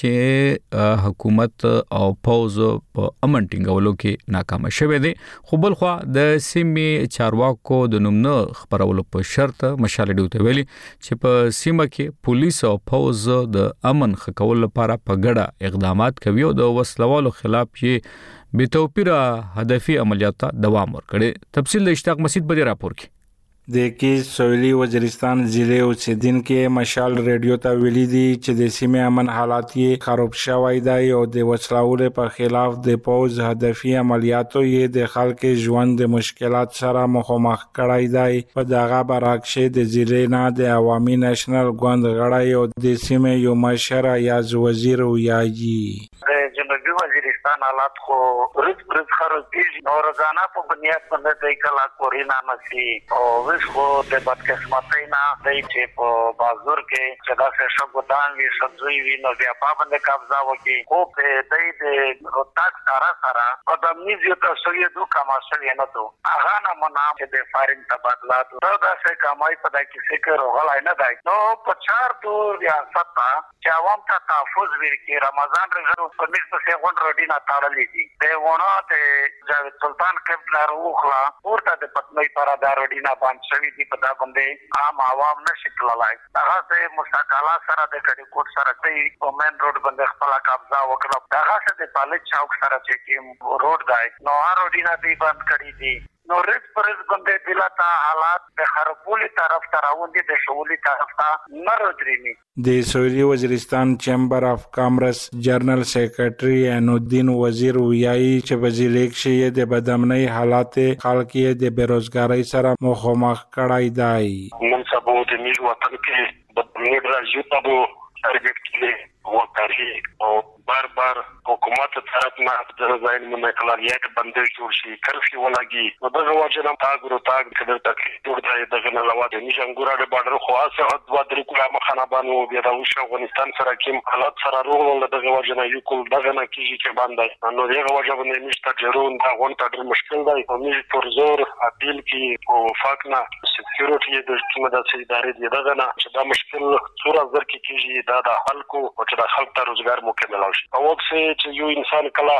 چې حکومت او پوز په امن ټینګولو کې ناکام شوی دي خو بل خو د سیمې چارواکو د نومنه خبرولو په شرط مشال ریډیو ته ویلي چې په سیمه کې پولیس او پوز د امن خکول لپاره په ګډه اقدامات کوي او د وسلوالو خلاف یې بے توپیره هدفي عملیات ته دوام ورکړي. تفصیل د اشتاق مسجد په راپور کې د کیس سویلی وزیرستان ضلع اوسیدونکو مشال ریډیو ته ویلي دي چې د سیمې امن حالات یې خراب شوی دی او د وسلوالو په خلاف د پوز هدفي عملیاتو یې د خلکو ژوند د مشکلات سره مخامخ کړای دی. په دغه برعکس د ضلع نه د عوامي نېشنل ګوند غړی او د سیمې یو مشر یاز وزیر ویایي جنوبي وزیرستان حالات خو رز خرابېږي نو روزانه په بنیاد باندې د کلا کورینا نسی او وښو د بدقسمتۍ نه د چې په بازار کې چې دا څه شګودان وي سبزی وي نو بیا په باندې قبضه وکړي خو په دې د روتاک سره په دمنی یو تاسو یې دوه کماسل نه تو هغه نه منا چې د فارینګ تبادلات دا څه کمای په دای کې فکر غلای نه دی نو په 4 دور ریاست چې عوام ته تحفظ ورکړي رمضان رضا په مخ څه غون روډینا تاړلې دي د ونه ته جاوید سلطان کپلر وخلا ورته د پټنۍ پر دا روډینا باندې شوی دي په دا باندې عام عوام نشي تللای هغه ته مستقلا سره د کډي کوټ سره کوي په مین روډ باندې خپل قبضه وکړه هغه څه د پالچ چوک سره چې کوم روډ دی نو هغه روډینا دی بند کړی دي نو رز پرز باندې دلته حالات د خرابولي طرف ته روان دي د شولي طرف ته نه راځي. د سویلی وزیرستان چیمبر اف کامرس جنرال سیکریټری انودین وزیر ویایي چې په ضلع کې د بدامنۍ حالات خلک د بیروزګاری سره مخامخ کړای دی. نن سبا د میج وطن کې بدامنۍ راځي ته ارګټ وکړي او بار حکومت طرف نه د ځای نه کلاریات بندش جوړ شي کرفي ولګي نو دغه وجه نه تاګ کډر تک جوړ دی دغه نه لواده نشانګورا د بارډر خاصه حد ودرې کوله مخانه باندې بیا د افغانستان سره کوم حالات سره روغ دغه وجه نه یو کول دغه نه کیږي چې باندې نو دغه وجه باندې نشته جرون دا غونټه ډېر مشکل دی او موږ پر زور اپیل کې او فاکنا سکیورټي د کومه د ادارې دی دغه نه چې دا مشکل څوره زر کې کیږي دا د خلکو او چې د خلکو ته روزګار مکمل شي او وکړي چې یو انسان کله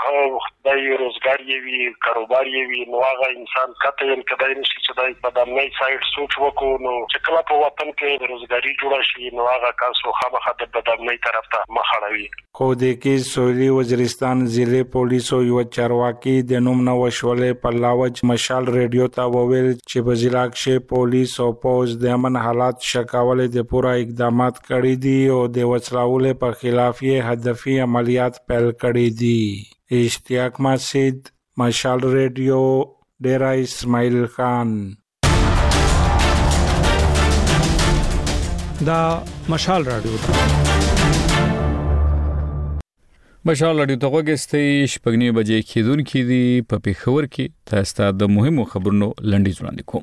د روزګار یوي کاروبار یوي نو هغه انسان کته یې کدای نشي چې دای په دمنۍ سایډ سوچ وکړو نو چې کله په وطن کې روزګاری جوړ شي نو هغه کاسو خامخا د دمنۍ طرف ته مخاړوي. خو د کې سویلی وزیرستان ضلع پولیسو یو چارواکي د نوم نو وشولې په لاوج مشال ریډیو ته وویل چې په ضلع کې پولیس او پوز د امن حالات شکاولې د پورا اقدامات کړي دي او د وسلوالو په خلاف یې هدفي عملیات پیل کړي دي. اشتیاق مسجد مشال ریډیو ډیرا اسماعیل خان. دا مشال رادیو مشال رادیو ته وګستې شپږنی بجې کېدون کې دی په پیښور کې تاسو ته د مهمو خبرونو لنډیز وړاندې کوم.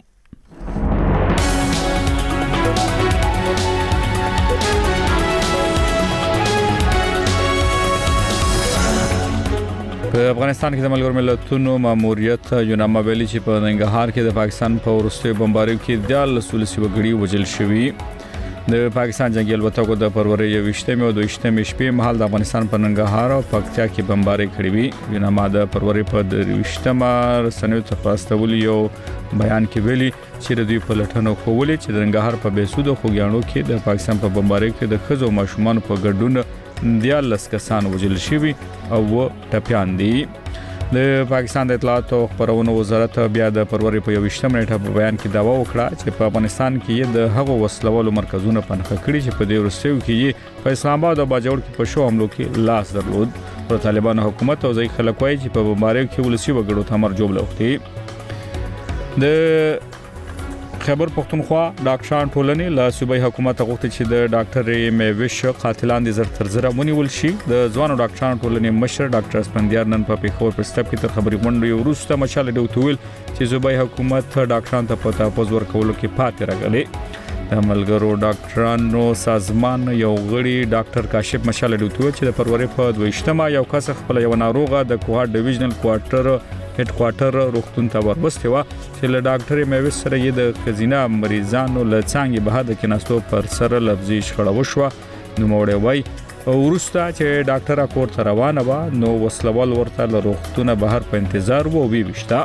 په افغانستان کې د ملګرو ملتونو ماموریت یوناما ویلي چې په ننګرهار کې د پاکستان په وروستیو بمباریو کې 14 وګړي وژل شوي. د پاکستان جنگي الوتکو د فروری 28 او 22 شپې مهال د افغانستان په ننګرهار او پکتیا کې بمباری کړې وي. یوناما د فروری په 28 رسنیو ته پاستول یو بیان کې ویلي چې د دوی په لټنو خوولې چې د ننګرهار په بیسودو خوګیانو کې د پاکستان په بمباری کې د خزو ماشومان په ګډون 14 کسان وژل شوي او ټپيان دي. د پاکستان د اطلاعات او خبرونو وزارت بیا د فروری په 28 نیټه په بیان کې داوا وکړه چې په افغانستان کې د هغو وسلوالو مرکزونو پنځه کړي چې په دې ورسېو کې په اسلام آباد او باجوړ کې په شو حملو کې لاس درلود. پر طالبان حکومت او ځای خلک وایي چې په بمباریو کې ولسی وګړو ته مرجوب لوختي. د خیبر پختونخوا ډاکټران ټولنې له صوبایي حکومت غوښتي چې د ډاکټر میوش قاتلان د زر تر زر ونیول شي. د ځوانو ډاکټران ټولنې مشر ډاکټر اسپندیار نن په پیښور پر سټاپ کې تر خبري غونډې وروسته مشال ډوتویل چې صوبایي حکومت ډاکټران ته په تحفظ ورکولو کې پاتې راغلي. د ملګرو ډاکټرانو سازمان یو غړي ډاکټر کاشف مشال ډوتویل چې د فروری په 28 یو کس خپل یو ناروغه د کوهاټ ډیویژنل هډ کوارټر روغتون ته وربسته و چې له ډاکټر میوس سره یې د خزینه مریضانو له څنګه به د کیناستو پر سره لفظي شخړه وشوه. نو موړې وای ورسته چې ډاکټر کور ته روانه و نو وسلوال ورته له روغتونه بهر په انتظار وو ویشتا.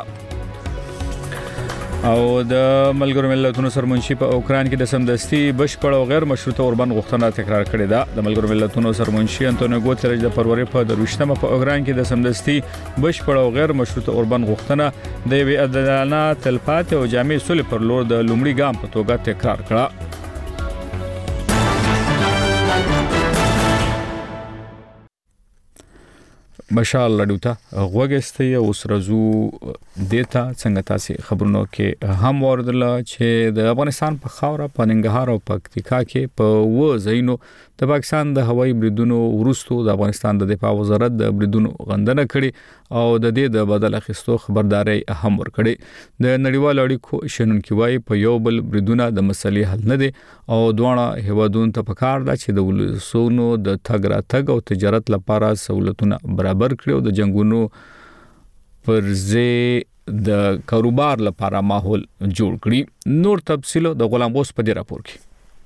او د ملګرو ملتونو سرمنشي په اوکران کې د سمدستي بشپړ او غیر مشروطه اوربان غوښتنه تکرار کړې ده. د ملګرو ملتونو سرمنشي انټونیو ګوتریش د فروری په 28 په اوکران کې د سمدستي بشپړ او غیر مشروطه اوربان غوښتنه د وی عدالانه تلپات او جامع صلح پر لور د لومړي ګام په توګه تکرار کړه. مشال لډوتا غوګستې اوس رزو دیتا څنګه تاسو خبرونو کې هم وردل چې د افغانستان په خاوره په ننګرهار او پکتیکا کې په و زینو د پاکستان د هوایي بریدونو ورستو د افغانستان د دفاع وزارت د بریدونو غندنه کړي او د دې د بدل اخیستو خبرداري هم ورکړي. د نړیوال اړیکو شنونکي وایي په یو بل بریدونه د مسلې حل نه دي او دوه هیوادونو ته پکار ده چې د ولسونو د تګ راتګ او تجارت لپاره سہولتونه برابر کړي او د جنگونو پرځې د کاروبار لپاره ماحول جوړ کړي. نور تفصیل د غلام بوس په دې راپور کې.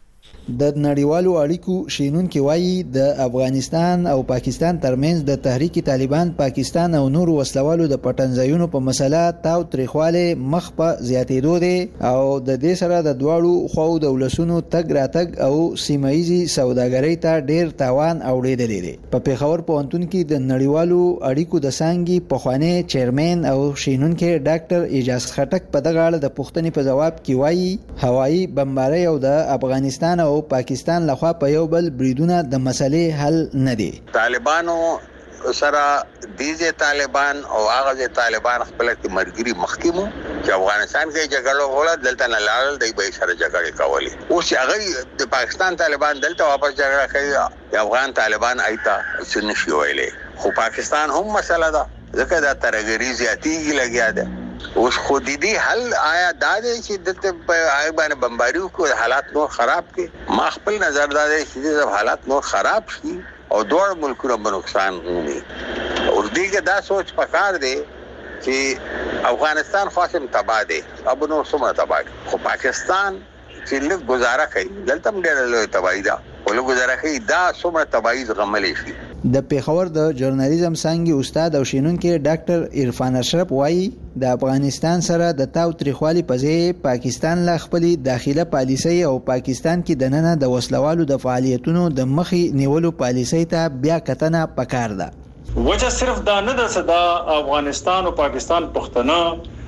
د نړیوالو اړیکو شینونکي وایي د افغانستان او پاکستان ترمنځ د تحریک طالبان پاکستان او نور وسلوالو د پټنځایونو په مسله تاو تریخواله مخ په زیاتېدو دي او د دې سره د دواړو خو د ولسونو تګ راتګ او سیمایي سوداګرۍ ته ډیر تاوان اوریدلې دي. په پیښور پوهنتون کې د نړیوالو اړیکو د څنګه په خوانه چیرمن او شینونکي ډاکټر اجاز خټک په دغه اړه د پوښتنې په جواب کې وایي هوایي بمباری او د افغانستان او پاکستان لخوا په یو بل بریدونه د مسلې حل نه دي. طالبانو سره دیزه طالبان او هغه طالبان خپل کې مرګري مخکمو چې افغانستان کې جګړه وکړه دلته نه لاړل دی به سره جګړه کوي. اوس هغه د پاکستان طالبان دلته واپس جګړه کوي افغان طالبان ایته سنشي ویلې خو پاکستان هم مسله ده ځکه دا ترګری زیاتیږي لګیا ده. اوس خو دې حل آیا دا دی چې دلته آی باندې بمباریو کو حالات نور خراب کې ما خپل نظر دا دی چې حالات نور خراب شي او دوه ملکونو باندې نقصان وي. او دې کې دا سوچ پکار دی چې افغانستان خاصم تباہ دی اب نو سمه تباہ خو پاکستان چې له گزاره کوي دلته ډېر لوی تباہی ده ولې گزاره کوي دا سمه تباہی زغملې شي. د پیښور د ژورنالیزم څنګه استاد او شینونکي ډاکټر عرفان اشرف وایي د افغانستان سره د تاو تریخوالي په ځای پاکستان لا خپل داخله پالیسي او پاکستان کې دننه د وسلوالو د فعالیتونو د مخې نیولو پالیسي ته بیا کتنه پکار ده. وجه صرف دا نه ده چې افغانستان او پاکستان پښتنه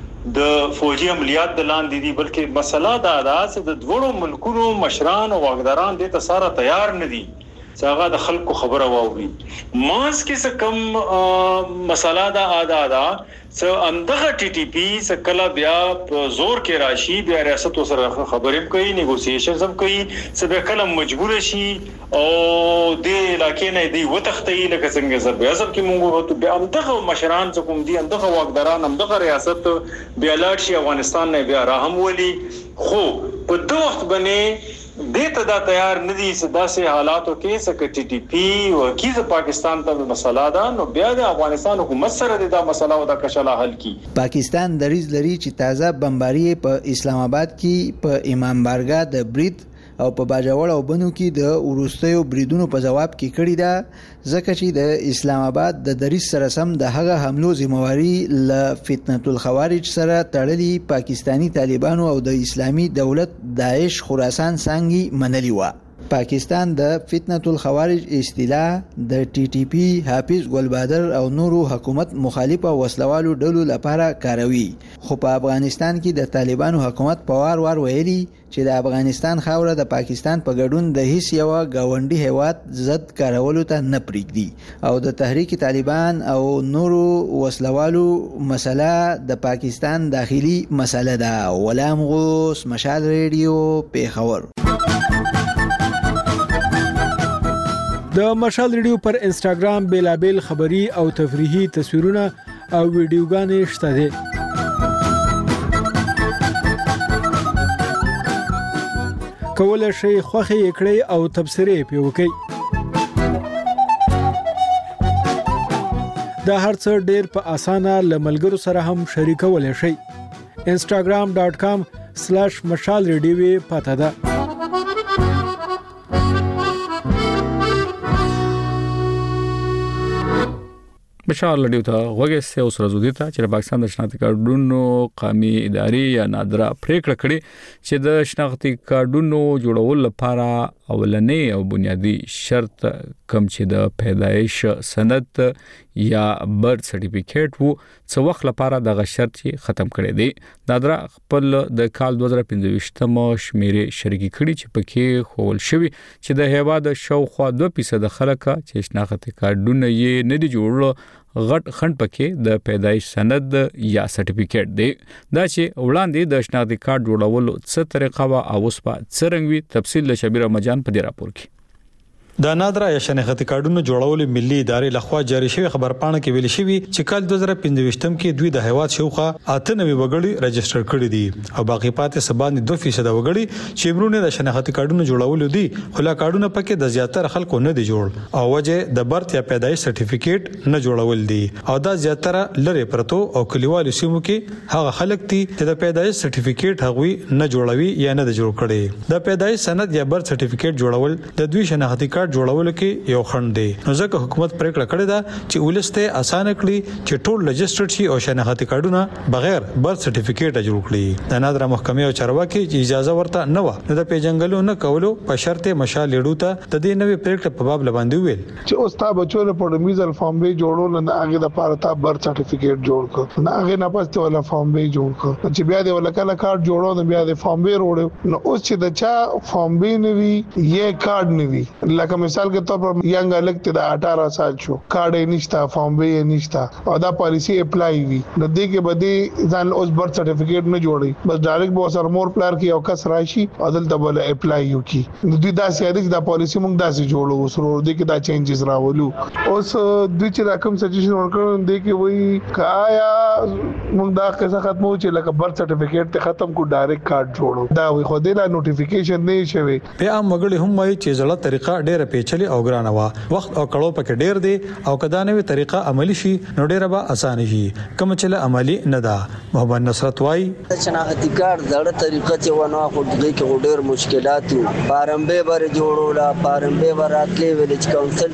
د فوجي عملیات د لاندې دي بلکې مسله دا ده چې د دوه ملکونو مشران او واګداران د تساره تیار نه دي څنګه د خلکو خبره واوري. ماس کې څه کم مسله دا ادا څه اندغه ټي ټي پی سکلا بیا زور کې راشي بیا ریاست سره خبرې کوي نیګوسییشنز هم کوي چې به کله مجبور شي او د علاقې نه دی وتختې لکه څنګه زر بیا سب کې مونږ به اندغه مشران چې کوم دي اندغه واکداران اندغه ریاست بیا لاړ شي افغانستان نه بیا راهم ولي خو په دوه وخت باندې دته دا تیار ندي سداسه حالاتو کې سکه ټي ټي پی او کیسه پاکستان ته مسله ده نو بیا د افغانستان حکومت سره دا مسله او دا کشاله حل کی. پاکستان دریز لري چې تازه بمباری په اسلام آباد کې په امام بارګاه د برید او په باجوړ او بنو کې د ورستیو بریدونو په جواب کې کړی دا ځکه چې د اسلام آباد د دریز سره سم د هغه حملو ذمہواری ل فتنه الخوارج سره تړلي پاکستانی طالبانو او د اسلامي دولت داعش خراسان څنګه منلی و. پاکستان د فتنه الخوارج اصطلاح د ټي ټي پی حافظ ګلبادر او نورو حکومت مخالفه وسلوالو ډلو لپاره کاروي خو په افغانستان کې د طالبانو حکومت په وار ویلي چې د افغانستان خاوره د پاکستان په ګډون د هیڅ یو گاونډي هیواد ضد کارولو ته نه پریږدي او د تحریک طالبان او نورو وسلوالو مسله د پاکستان داخلي مسله ده. غلام غوث، مشال ریډیو، پیښور. د مشال ریډیو پر انسټاګرام بیلابل خبری او تفریحي تصویرونه او ویډیوګانې شته دي. کولای شئ خوښي کړئ او تبصرې پې وکړئ. دا هرڅه ډېر په اسانه له ملګرو سره هم شریکولی شئ. instagram.com/mashalradio پته ده. مشال ریډیو ته وګورئ اوس راځو دي ته چې پاکستان د شناختی کارډونو قومي ادارې یا نادره پریکړه کړې چې د شناختی کارډونو جوړول لپاره اولنې او بنیادی شرط کم چې د پیدایش سند یا برث سرټیفیکیټ وو څو وخت لپاره دغه شرط ختم کړی دی. نادره خپل د کال 2025م شمیرې شریکي کړي چې پکې خول شوی چې د هیواد شاوخوا 2% خلک چې شناختی کارډونه یې نه دي جوړل غټ خند پکې د پیدایش سند یا سرټیفیکیټ دی. دا چې وړاندې د شناختی کارت جوړولو څه طریقه وا او اوس په څرنګوي تفصیل له شبیر مجان په دې راپور کې. د نادره یا شناختی کارډونو جوړول ملي ادارې لخوا جاری شوی خبرپاڼه کې ویل شوی چې کال 2025م کې دوی د هیواد شوخه 98 وګړي رجسټر کړي دي او باقي پاتې سبان 2% وګړي چې مرونه د شناختی کارډونو جوړول دي خو لا کارډونه پکې د زیاتره خلکو نه دي جوړ او وجه د برث یا پیدایش سرټیفیکیټ نه جوړول دي او دا زیاتره لری پرتو او کلیوالو سیمو کې هغه خلک دي چې د پیدایش سرټیفیکیټ هغوی نه جوړوي یا نه جوړ کړي. د پیدایش سند یا برث سرټیفیکیټ جوړول د دوی شناختی کارت جوړول کې یو خند دی. نو ځکه حکومت پریکړه کړې ده چې ولسته اسانه کړي چې ټول رجسټرډ شي او شناختی کارتونه بغیر برث سرټیفیکیټ جوړ کړي. د نادره محکمې او چارواکي چې اجازه ورته نه و نو د پیژنګلو نه کولو په شرط مشال لیډو ته د دې نوې پریکړه په باب لباندې ویل چې اوس تا بچو له پړمیزل فارم به جوړول نه هغه د پاره تا برث سرټیفیکیټ جوړ کړ نه هغه نه پاتې ولا فارم به جوړ کړ چې بیا دې ولا کله کارت جوړو نو بیا دې فارم به وروړو نو اوس چې د چا فارم به نوي یې کارت نوي لکه مثال के तौर पर यंग अलग ते 18 साल छो कार्ड नishta फॉर्म बे नishta और दा पॉलिसी अप्लाई हुई नदी के बदी जान उस बर्थ सर्टिफिकेट में जोड़ी बस डायरेक्ट बहुत सर मोर प्लेयर की औकस राशि अदल तबल अप्लाई यू की नदी दा से अधिक दा पॉलिसी मुंग दा से जोड़ो उस रोड के दा चेंजेस रावलू उस द्विच रकम सजेशन वर्कर दे के वही काया मुंग दा कैसा खत्म हो चला का बर्थ सर्टिफिकेट ते खत्म को डायरेक्ट कार्ड जोड़ो दा वही खुदेला नोटिफिकेशन नहीं शवे पे आम मगړي هم وایي چې زړه طریقه ډېره پیچلې او ګرانه وا وخت او کړو پکې ډېر دی او کدا نوې طریقه عملی شي نو ډېره به اسانه شي کوم چې له عملی نه ده. محمد نصرت وایي شناختی کارت زړه طریقه چې ونه خو دې کې ډېر مشکلات فارم به بر جوړولا فارم به وراتلې ویلج کونسل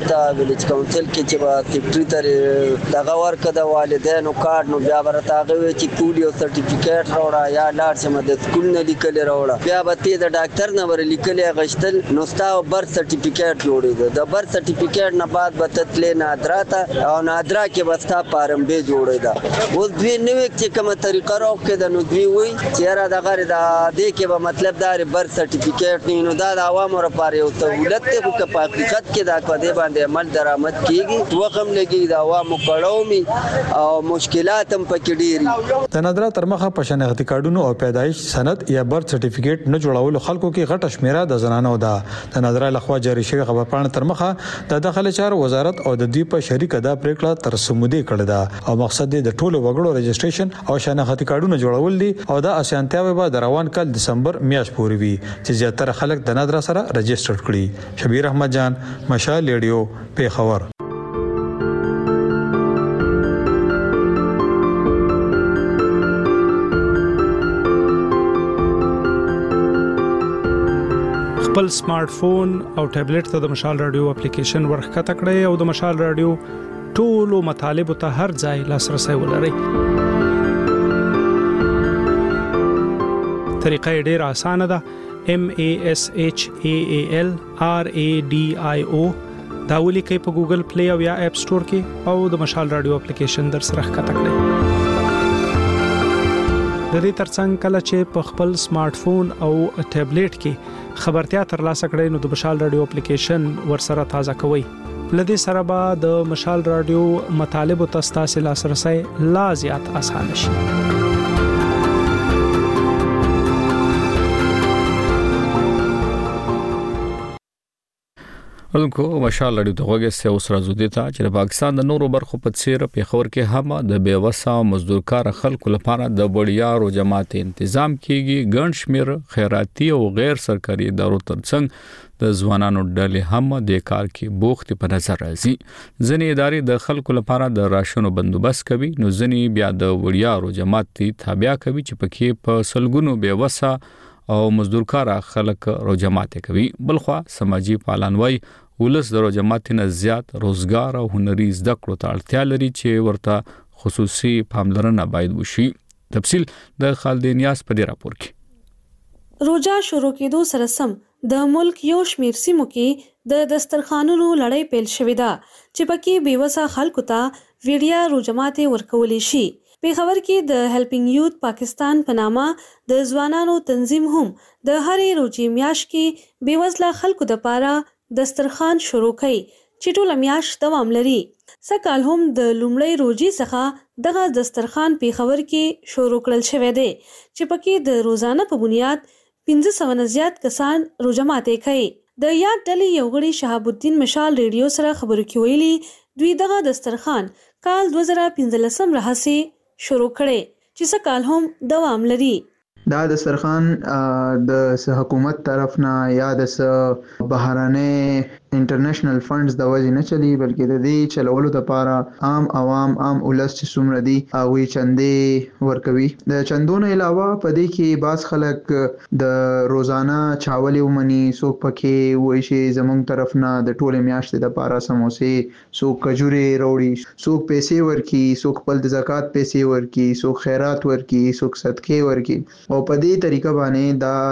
کې چې با سیکریټری تر دغه ورکه د والدینو کارت نو بیا ورتاغه چې پولیو سرټیفیکیټ راوړا یا لاړ چې مده سکول نه لیکل راوړا بیا به ته د ډاکټر نه ور لیکل غشتل نو ستا برث سرټیفیکیټ سرټیفیکیټ جوړېده د برث سرټیفیکیټ نه بعد به تتلې نادرا ته او نادرا کې به ستا پارمبې جوړېده. اوس دوی نوې چې کومه طریقه راوښکېده نو دوی وایي چې یاره دغه دې کې به مطلب دا برث سرټیفیکیټ نه نو دا د عوامو لپاره یو سهولت دی، خو که په حقیقت کې دا په دې باندې عمل درآمد کېږي وخت هم لګي د عوامو کړاو او مشکلات هم پکې ډېر. د نادرا تر مخه په شناختي کارډونو او پیدایش سند یا برث سرټیفیکیټ نه جوړولو خلکو کې غټه شمیره د زنانو ده. د نادرا لخوا جاری شوی خبرپاڼه تر مخه د داخله چارو وزارت او د دوی په شریک دا پریکړه تر سمودي کړه ده او مقصد د ټولو وګړو رجسټریشن او شناختي کارډونو جوړول دي او دا اسانتیاوي به د روان کال دسمبر میاشت پورې وي چې زیاتره خلک د نادرا سره رجسټر کړي. شبیر احمد جان، مشال ریډیو، پیښور. خپل سمارټ فون او ټابلیټ ته د مشال رادیو اپلیکیشن ورخکته کړئ او د مشال رادیو ټولو مطالبه ته هر ځای لاسرسي ولرئ. طریقه ډېره اسانه ده. MASHAAL RADIO دا ولیکئ په ګوګل پلی او یا اپ سٹور کې او د مشال رادیو اپلیکیشن در سره ښکته کړئ. د دې ترڅنګ کله چې په خپل سمارټ فون او ټابلیټ کې خبرتیا ترلاسه کړئ نو د مشال رادیو اپلیکیشن ورسره تازه کوئ. لدې سره به د مشال رادیو مطالبه تاسو لاسرسي لا زیات اسانه شي. ولکو مشال رادیو ته وګورئ اوس راځو دي ته چې د پاکستان د نورو برخو په څیر پیښور کې هم د بیوسا مزدورکار خلکو لپاره د وړیا جماعت تنظیم کیږي. ګڼ شمیر خیراتي او غیر سرکاري ادارو ترڅنګ د ځوانانو ډلې هم د کار کې بوخت په نظر راځي. ځینې ادارې د خلکو لپاره د راشنو بندوبست کوي نو ځینې بیا د وړیا جماعت تابع کوي چې پکې په سلګونو بیوسا او مزدورکار خلک جماعت کوي. بلخوا سماجی پالانوي ولس د جماعت نه زیات روزګار او هنري زده کړو ته اړتیا لري چې ورته خصوصي پاملرنه باید وشي. تفصیل د خالدین یاس په دې راپور کې. روزا شروع کېدو سره سم د ملک یو شمیر سیمو کې د دسترخوانونو لړۍ پیل شوې ده چې پکې بیوسا خلکو ته ویډیا جماعت ورکول شي. پیښور کې د هیلپینګ یوت پاکستان په نامه د ځوانانو تنظیم هم د هرې روزي میاشت کې بیوزله خلکو د پاره دسترخوان شروع کړي چې ټول میاشت دوام لري. سکهال هم د لومړی روزي څخه دغه دسترخوان پیښور کې شروع کړل شوی دی چې پکې د روزانه په بنیاد 1500 نه زیات کسان روزمات کوي. د یاد ډلې یو غړي شهاب الدین مشال ریډیو سره خبرو کې ویلي دوی دغه دسترخوان کال 2015 راهسي شروع کړي چې سکهال هم دوام لري. دا دسترخوان د حکومت طرف نه یا د بهرانه انټرنیشنل فندز د وجې نه چلی بلکې د دې چلولو لپاره عام عوام عام ولس چې څومره دي هغوی چندې ورکوي. د چندونو علاوه په دې کې بعض خلک د روزانه چاولې ومني، څوک پکې وایي چې زموږ طرف نه د ټولې میاشتې لپاره سموسې، څوک کجورې راوړي، څوک پیسې ورکي، څوک خپل د زکات پیسې ورکي، څوک خیرات ورکي، څوک صدقې ورکي او په دې طریقه باندې دا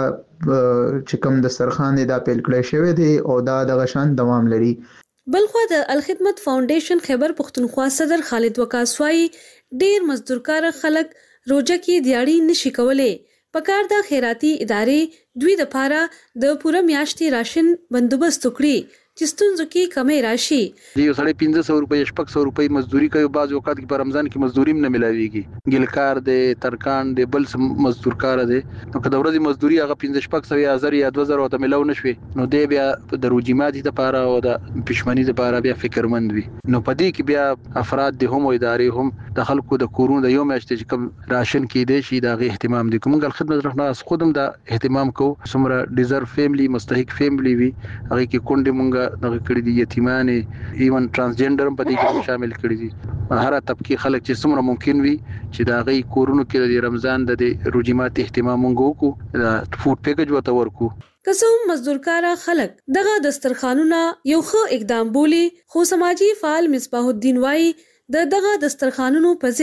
چې کوم دسترخوان دی دا پیل کړی شوی دی او دا دغه شان دوام لري. بلخوا د الخدمت فاونډیشن خیبر پښتونخوا صدر خالد وقاصوای ډیر مزدورکار خلک روزه کې دیاړي نشي کولای. پکار د خیراتی ادارې دوی د پاره د پوره میاشتې راشن بندوبست وکړي چې ستونزو کې کمی راشي. یو سړی 1500 روپۍ 600 روپۍ مزدوري کوي، بعض اوقات کې په رمضان کې مزدوري نه ملاويږي، ګلکار دی، ترکان دی، بل مزدورکار دی، نو که د ورځې مزدوري هغه 1500 یا 1000 یا 2000 ته ملاو نشوي نو دی بیا د روجماتي لپاره او د پښمنۍ لپاره بیا فکرمند وي. نو په دې کې بیا افراد د هم او ادارې هم د خلکو د کورونو د یو میاشتې چې کوم راشن کې دی شي دا غي اهتمام دي. کومه خدمت رخنه خودم د اهتمام کو څومره ډیزرو فیملی مستحق فیملی وي هغه کې کونډه مونږ دغه کړی دي، یتیمانې، ایون ترانسجنډر هم په دې کې شامل کړی دي. هر طبقه خلک چې څومره ممکن وي چې دا غي کورونو کې د رمضان د روجمات اهتمام وکړو، د فود پیکج وته ورکو. قسم مزدورکار خلک دغه دسترخوانونه یو ښه اقدام بولی، خو سماجی فعال مصباح الدین وای دغه دسترخوانونو په ځای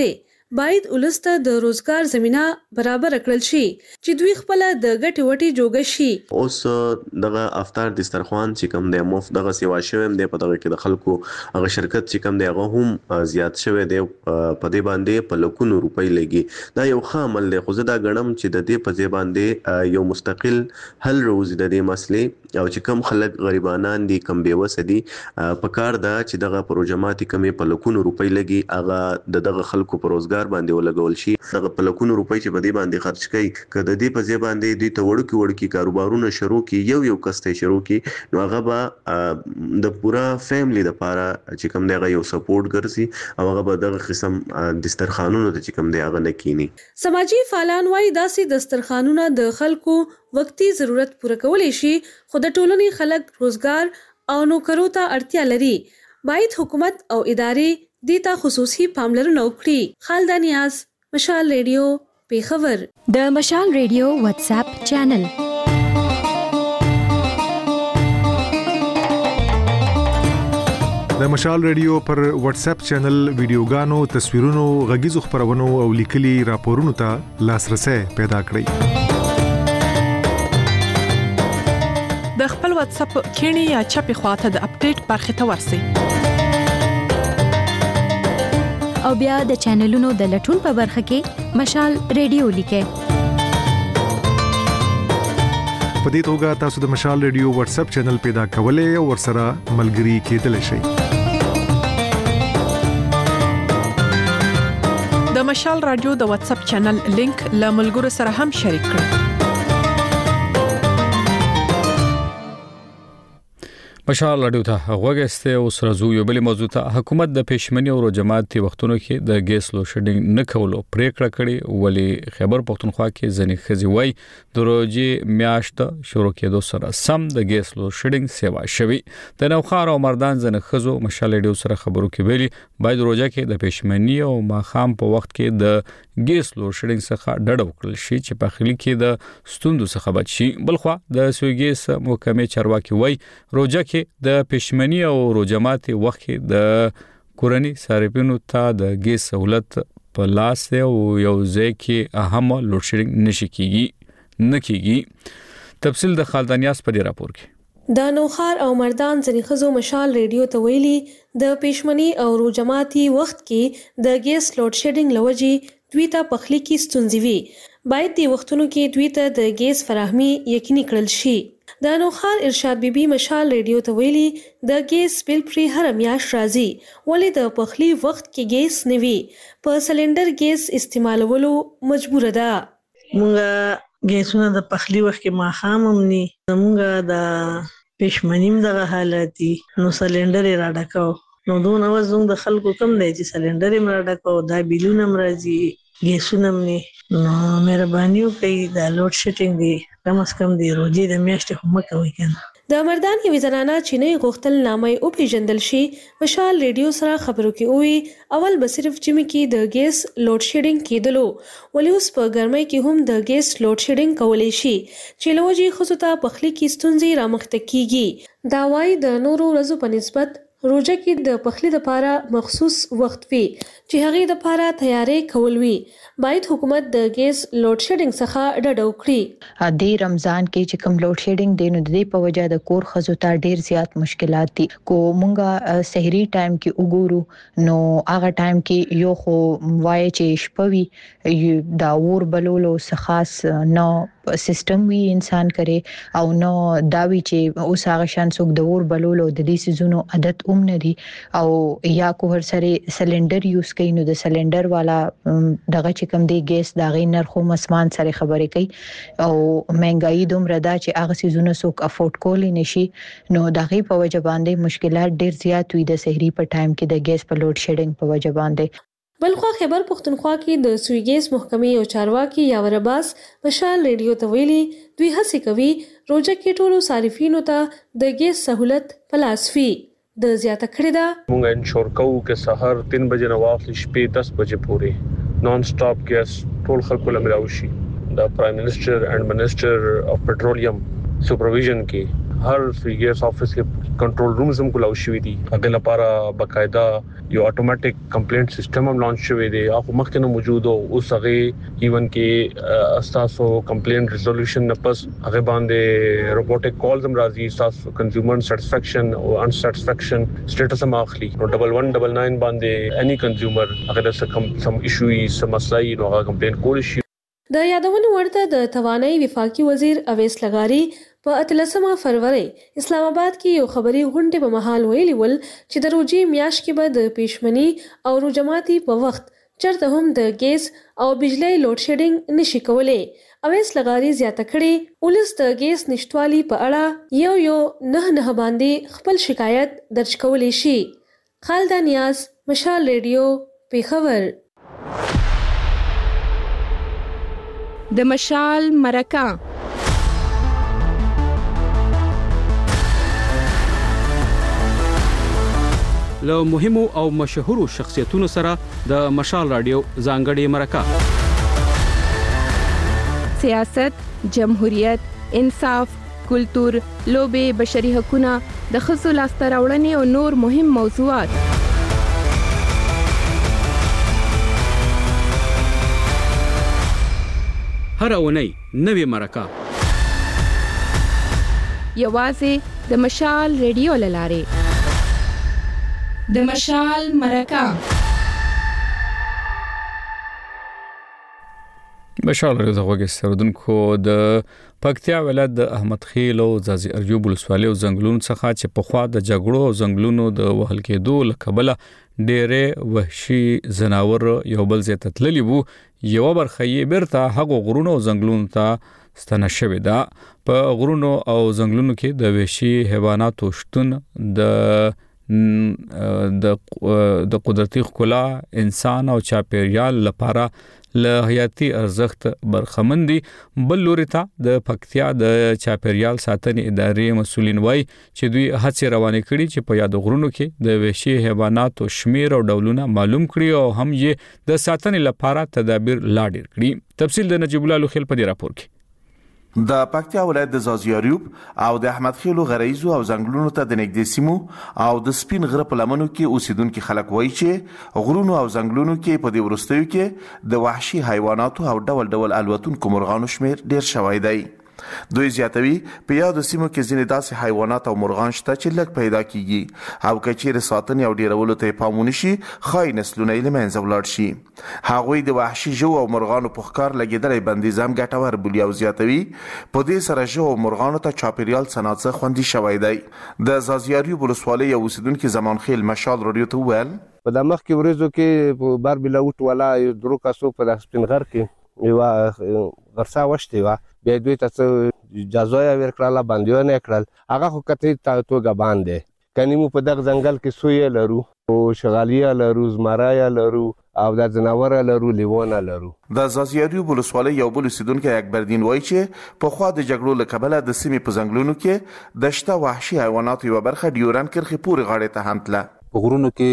باید ولسته د روزګار زمينه برابر کړل شي چې دوی خپل د ګټي وټي جوړ شي. اوس دغه افطار دسترخوان چې کوم د مفت دغه سیوا شوم د په دغه کې د خلکو هغه شرکت چې کوم دی هغه هم زیات شوی دی په دې باندې په لکونو روپۍ لګي. دا یو ښه عمل دی خو زه دا ګڼم چې د دې په ځای باندې یو مستقل حل روزي د دې مسلې او چې کوم خلک غریبانان دي کم بیوسه دي په کار دا چې دغه پروژمات کمې په لکونو روپۍ لګي هغه دغه خلکو په روزګار باندې ولګول شي. دغه په لکونو روپۍ چې په دې باندې خرج کړي کله د دې په ځای باندې دوی ته وړوکی کاروبارونه شروع کی یو کس ته شروع کی نو هغه به د پورا فیملی لپاره چې کوم دی یو سپورټ ګرځي او هغه به دغه قسم دسترخوانونو ته چې کوم دی هغه نکینی. سماجی فعالان وايي داسې دسترخوانونه د خلکو وقتی ضرورت پوره کولای شي خو د ټولنې خلک روزګار او نوکرو ته اړتیا لري. باید حکومت او ادارې دیتا خصوصي پاملرنه وکړي. خالد نیاز، مشال ریډیو، پیښور. د مشال ریډیو واتس اپ چینل. د مشال ریډیو پر واتس اپ چینل ویډیوګانو، تصویرونو، غږیزو خبرونو او لیکلي راپورونو ته لاسرسي پیدا کړئ. د خپل واتس اپ کینی یا چپی خواته د اپډیټ برخه ته ورسئ. او بیا د چینلونو د لټون په برخه کې مشال ریډیو لیکئ. په دې توګه تاسو د مشال ریډیو واتس اپ چینل پیدا کولای او ورسره ملګري کېدلی شئ. د مشال رادیو د واتس اپ چینل لینک له ملګرو سره هم شریک کړئ. مشال رادیو ته غوږسته او سره زو یو بل موضوع ته حکومت د پېشمنی او جماعتي وختونو کې د ګیس لو شډینګ نه کولو پریکړه کړې ولی خیبر پختونخوا کې ځنې خزي وای د روزي میاشت شروع کېدو سره سم د ګیس لو شډینګ سیوا شوی. د نوخار او مردان ځنې خزو مشال رادیو سره خبرو کې ویلي باید روزه کې د پېشمنی او ماخام په وخت کې د ګیس لو شډینګ څخه ډډ وکړل شي چې په خلی کې د ستوندو څخه بچ شي. بلخوا د سویګیس محکمې چارواکي وای روزه کې د پېشمنی او روجماتي وخت د کورنی صارفینو ته د ګیس سہولت په لاس او یو ځای کې اهم لوډ شیډینګ نشي. تفصیل د خالدانیاس په راپور کې. د نوخار او مردان ځنې خزو مشال ریډیو ته ویلي د پېشمنی او روجماتي وخت کې د ګیس لوډ شیډینګ لوجي دوی ته پخلی کې ستونزې وي. باید د وختونو کې دوی ته د ګیس فراهمي یقیني کړل شي. د نوخار ارشاد بیبي مشال ریډیو ته ویلي د ګیس بل پری هر میاش راځي ولی د پخلی وخت کې ګیس نوي په سلندر ګیس استعمالولو مجبور ده. مونږه ګیسونه د پخلی وخت کې ماخام همني مونږه د پېشمنیم دغه حالتي نو سلندر را ډکاو نو دون اوازون د خلکو کم دی چې سلندر یې را ډکاو دا بیلونه مرাজি ګیسونه مني نو مهرباني وکړئ د لوډ شیډینګ دی کم از کم دی روزي د میاشتې هم کوي کنه. د مردان یو زنانه چې نه غوښتل نامه او پیژندل شي مشال ریډیو سره خبرو کې وی اول به صرف جمی کې د ګیس لوډ شیډینګ کېدلو ولې اوس په ګرمۍ کې هم د ګیس لوډ شیډینګ کولای شي چې لوجي خصوصا پخلی کې ستونزې رامخته کیږي. دا وايي د نورو ورځو په نسبت روزه کې د پخلی لپاره مخصوص وخت وي چې هغه د لپاره تیاری کول وي. باید حکومت د ګیس لوډ شیډینګ څخه ډډه وکړي. د رمضان کې چې کوم لوډ شیډینګ دی نو د دې په وجه د کور خزو ته ډیر زیات مشکلات دي. کو مونږه سحری ټایم کې وګورو نو هغه ټایم کې یو خو وای چې شپوي دا ور بلولو خاص نو سیستم وی انسان کرے او نو داوی چې اوس هغه شان څوک د ور بلولو د دې سيزونو عادت نه دي او یا کو هر سره سلندر یوز کوي نو د سلندر والا دغه چې کم دی ګیس دغه نرخو مسمان سره خبرې کوي او مهنګای دومره دا چې هغه سيزونه څوک افورد کولی نشي نو دغه په وجه باندې مشکلات ډیر زیات وي د سحری په ټایم کې د ګیس په لوډ شیډینګ په وجه باندې. بلخوا خیبر پختونخوا کې د سویګیس محکمې او چارواکي یاور عباس مشال ریډیو ته ویلي دوی هڅه کوي روزه کې ټولو صارفینو ته د ګیس سہولت پلاسفي د زیاته کړی دا. مونږ انشور کوو چې سحر 3 بجې نه واخلې شپې 10 بجې پورې نان سټاپ ګیس ټول خلکو لمراوي شي. د پرایم منسٹر اینڈ منسٹر اف پټرولیم سپرویژن کې هر فیګرز افیس کې کنټرول رومز هم کولاو شوی دي هغه لپاره باقاعده یو اتوماتیک کمپلینټ سیستم هم لانچ شوی دی هغه مخکې نه موجود او اوس هغه ایون کې استاسو کمپلینټ ریزولوشن نه پس هغه باندې روبوټک کالز هم راځي استاسو کنزیومر سټیسفیکشن او ان سټیسفیکشن سټیټس هم اخلي نو 1199 باندې اني کنزیومر هغه سم ایشوز سم مسلې نو هغه کمپلینټ کول شي د یادونې ورته د توانایي وفاقي وزیر اویس لغاري په 13 فروری اسلام آباد کې یو خبري غونډه په محل ویلي ول چې د روجي میاش کې به د پېشمنی او روجماتي په وخت چرته هم د ګیس او بجلی لوډ شیډینګ نشي کولای اویس لغاري زیاته کړي ولس د ګیس نشټوالي په اړه یو نه باندې خپل شکایت درج کولی شي خالد نیاز مشال ریډیو پیښور د مشال مرکه له مهمو او مشهورو شخصیتونو سره د مشال رادیو ځانګړي مرکه سیاست، جمهوریت، انصاف، کلتور، لوبې، بشري حقوقونه، د ښځو لاسته راوړنې او نور مهم موضوعات هر اونۍ نوې مرکه یوازې د مشال ریډیو لاره د مشال مرکه مشال رادیو زغوګي سردونکو د پکتیا ولایت د احمد خیل او ځاځي ارجوب ولسوالۍ او زنګلونو څخه چې په خوا د جګړو او زنګلونو د وهل کېدو لکبله ډېرې وحشي زناور یو بل ځای ته تللي وو یو برخه یې بیرته هغو غرونو او زنګلونو ته ستنه شوې ده په غرونو او زنګلونو کې د وحشي حیواناتو شتون د قدرتي ښکلا انسان او چاپیریال لپاره له حیاتي ارزښت برخمن دي بل لوري ته د پکتیا د چاپیریال ساتنې ادارې مسولین وایي چې دوی هڅې روانې کړي چې په یاد غرونو کې د وحشي حیواناتو شمیر او ډولونه معلوم کړي او هم یې د ساتنې لپاره تدابیر لا ډیر کړي تفصیل د نجیب الله لوخیل په دې راپور کې د پکتیا ولایت د زازیاریوب او د احمد خیلو غریزو او زنګلونو ته د نږدې سیمو او د سپین غره په لمنو کې اوسیدونکو خلک وایي چې غرونو او زنګلونو کې په دې ورستیو کې د وحشي حیواناتو او ډول ډول الوتونکو مرغانو شمیر ډیر شوی دی دوی زیاتوي په یادو سیمو کې ځینې داسې حیوانات او مرغان شته چې لږ پیدا کیږي او کچېر ساتنې او ډیرولو ته پام ونشي خای نسلونه یې له منځه ولاړ شي هغوی د وحشي ژوو او مرغانو په ښکار لګېدلی بندیز هم ګټور بولي او زیاتوي په دې سره ژوو او مرغانو ته چاپیریال صنعت خوندي شوی دی د زازیاریوب ولسوالۍ یو اوسیدونکي زمان خیل مشال رادیو ته وویل په د مخکې ورځو کې په باربیلا وټ والا درو کسو په د سپین غر کې یو غرسا وشتي وا بیا دوی ته اجازه ورکړه باندې نه کړل هغه خو کته توګه باندې کني مو په دغه ځنګل کې سوی لرو او شغالیا لرو زمرایا لرو او د جناور لرو لیوونه لرو د زازیاریوب ولسوالۍ یو بل اوسیدونکی اکبردین وایي چې په خوا د جګړو له کبله د سیمې په ځنګلونو کې د شته وحشي حیواناتو یوه برخه ډیورن کرښې پورې غاړې ته هم تله په غرونو کې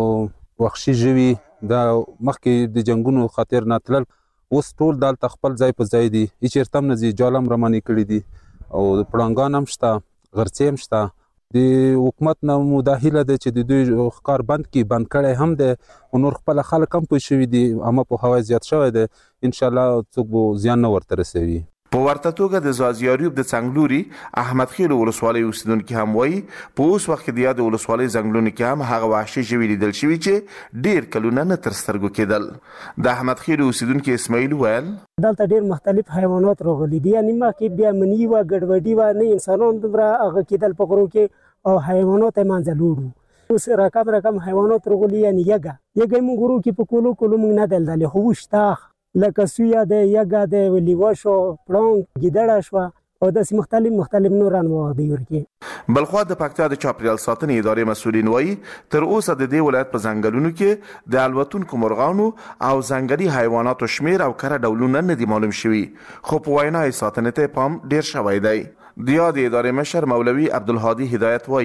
وحشي ژوي د مخکې د جنګونو خاطر نه تلل اوس ټول دلته خپل ځای په ځای دي هیڅ تم نه ځي جالم رمانې کړي دي او د پړانګان هم شته غرڅې هم شته د حکومت نه مداخله ده چې د دوی ښکار بند کړي هم ده او نور خپل خلک هم پوه شوي دي اما په هوا زیات شوی ده ان شاء الله څوک به زیان نه ورته رسوي په ورته توګه د زازیاریوب د څنګلوري احمد خیل ولسوالۍ اوسیدونکي هم وایي په اوس وخت کې د یاد ولسوالۍ ځنګلونو کې هم هغه وحشي ژوي لیدل شوي چې ډیر کلونه نه تر سترګو کېدل د احمد خیل اوسیدونکي اسماعیل ویل دلته ډیر مختلف حیوانات راغلي دي یعنی ما کې بیا منی و ګډوډي و نه انسانان دومره هغه کېدل په غرو کې او حیوانات منځ لوړو اوس رقم حیوانات راغلي یعنی یګه موږ غرو کې په کولو موږ نه دلدل خو شته لکه سویا ده یګه ده لیوا شو پړانګ ګیدړه شو او داسې مختلف نوران مواد ورکی بلخوا د پکتیا د چاپیریال ساتنې ادارې مسولین وایي تر اوسه د دې ولایت په ځنګلونو کې د الوتونکو مرغانو او ځنګلي حیواناتو شمیر او کره ډولونه نه دي معلوم شوي خو په وینا یې ساتنې ته پام ډیر شوی دی د یادې ادارې مشر مولوي عبدالهادي هدایت وایي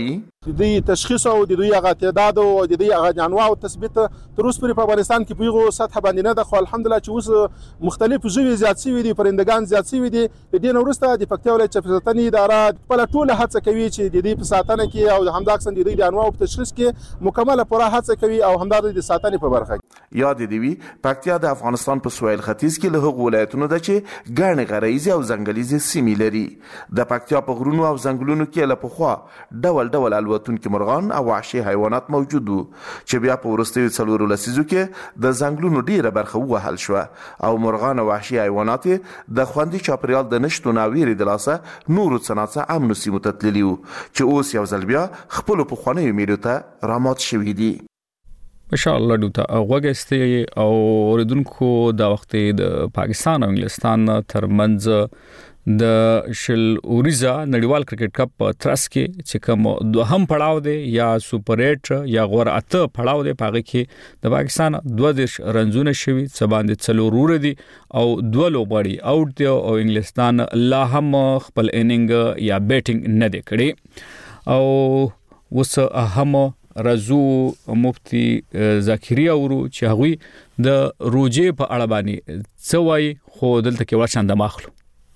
د دې تشخیص او د دې هغه تعداد او د دې هغه انواع او تثبیت تر اوسه په افغانستان کې په یو سطح باندې نه ده، خو الحمدلله چې اوس مختلف ژوي زیات شوي دي، پرندگان زیات شوي دي. د دې نه وروسته د پکتیا ولایت چاپیریال ساتنې اداره خپله ټوله هڅه کوي چې د دې په ساتنه کې او همداراز د دې د انواع په تشخیص کې مکمله پوره هڅه کوي او همداراز د ساتنې په برخه کې. یاد دی وی پکتیا د افغانستان په سویل ختیځ کې له هغو ولایتونو ده چې ګڼې غرایزې او ځنګلیزې سیمې لري. د پکتیا په غرونو او ځنګلونو کې له پخوا ډول ډول الوتونکي مرغان او وحشي حیوانات موجود وو چې بیا په وروستیو څلورو لسیزو کې د ځنګلونو ډیره برخه ووهل شوه او مرغان او وحشي حیوانات د خوندي چاپیریال د نشتون او ویرې د لاسه نورو څه ناڅه امنو سیمو ته تللي وو چې اوس یو ځل بیا خپلو پخوانیو میلو ته رامات شوي دي. ماشاءالله دوته غوګسته او اوریدونکو د وخت د پاکستان او انګلستان ترمنځ د شل اوریزا نړیوال کرکټ کپ په ترڅ کې چې کوم دوهم پړاو دی یا سوپر 8 یا غور اته پړاو دی پاره کې د پاکستان 22 رنزونه شوي سباند څلور دي او دوه لوبړي اوټ دی او انګلستان لا هم خپل اننګ یا بیټینګ نه دی کړی او وس اهم رازو مفتی ذاکری اورو چې هغوی د روجې په اړه باندې څه وایي خو دلته کې ورشان د ماخلو.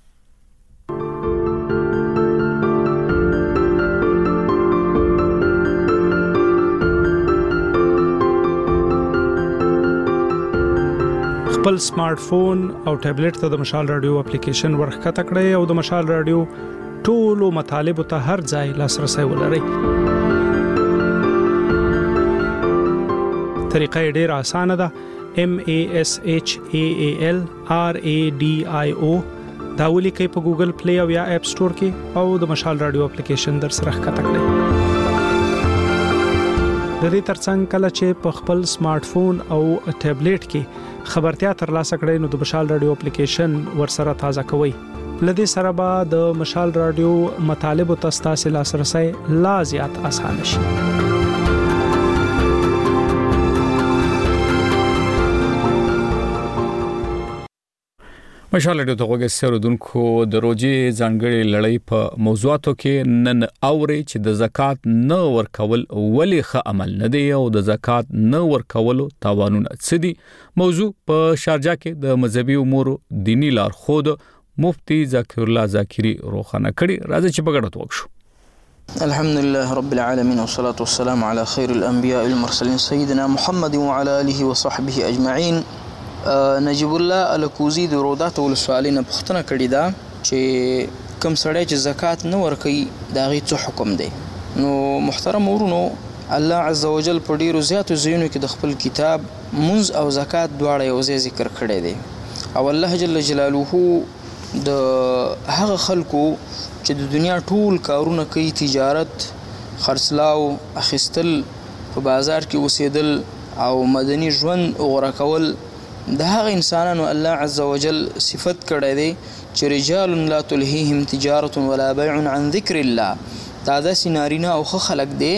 خپل سمارټ فون او ټابلیټ ته د مشال رادیو اپلیکیشن ورخکته کړئ او د مشال رادیو ټولو مطالبه ته هر ځای لاسرسي ولرئ. طریقه ډیر اسانه ده. MASHAAL RADIO دا ولیکئ په ګوګل پلی او یا اپ سٹور کې او د مشال رادیو اپلیکیشن در سره ښکته کړئ. د دې ترڅنګ کله چې په خپل سمارټ فون او ټابلیټ کې خبرتیا ترلاسه کړئ نو د مشال رادیو اپلیکیشن ور سره تازه کوئ. لدې سره به د مشال رادیو مطالب او تاسو لاسرسي لا زیات اسانه شي. ماشاءالله د توګه سرودونکو د روزي ځانګړي لړۍ په موضوعاتو کې نن اوري چې د زکات نه ورکول ولې ښه عمل نه دی او د زکات نه ورکولو تاوانونه څه دي. موضوع په شارجه کې د مذهبي امور دینی لارښود مفتی ذاکر الله ذاکری روخانه کړي. راځي چې په ګډه وکړو. الحمدلله رب العالمين والصلاة والسلام على خير الأنبياء والمرسلين سيدنا محمد وعلى آله وصحبه أجمعين. نجیب الله الکوزی د رودات ولسوالۍ نه پوښتنه کړې ده چې کوم سړی چې زکات نه ورکوي د هغې څه حکم دی. نو محترم ورونو الله عز وجل په ډیرو زیاتو ځایونو کې د خپل کتاب منځ او زکات دواړه یو ځای ذکر کړی دی او الله جل جلاله د هغه خلکو چې د دنیا ټول کارونه کوي، تجارت، خرڅلاو، اخیستل، په بازار کې اوسېدل او مدني ژوند غوره کول، د هغه انسانانو الله عز وجل صفت کړی دی چې رجال لا تلهیهم تجارت ولا بیع عن ذکر الله. دا داسې نارینه او ښه خلک دی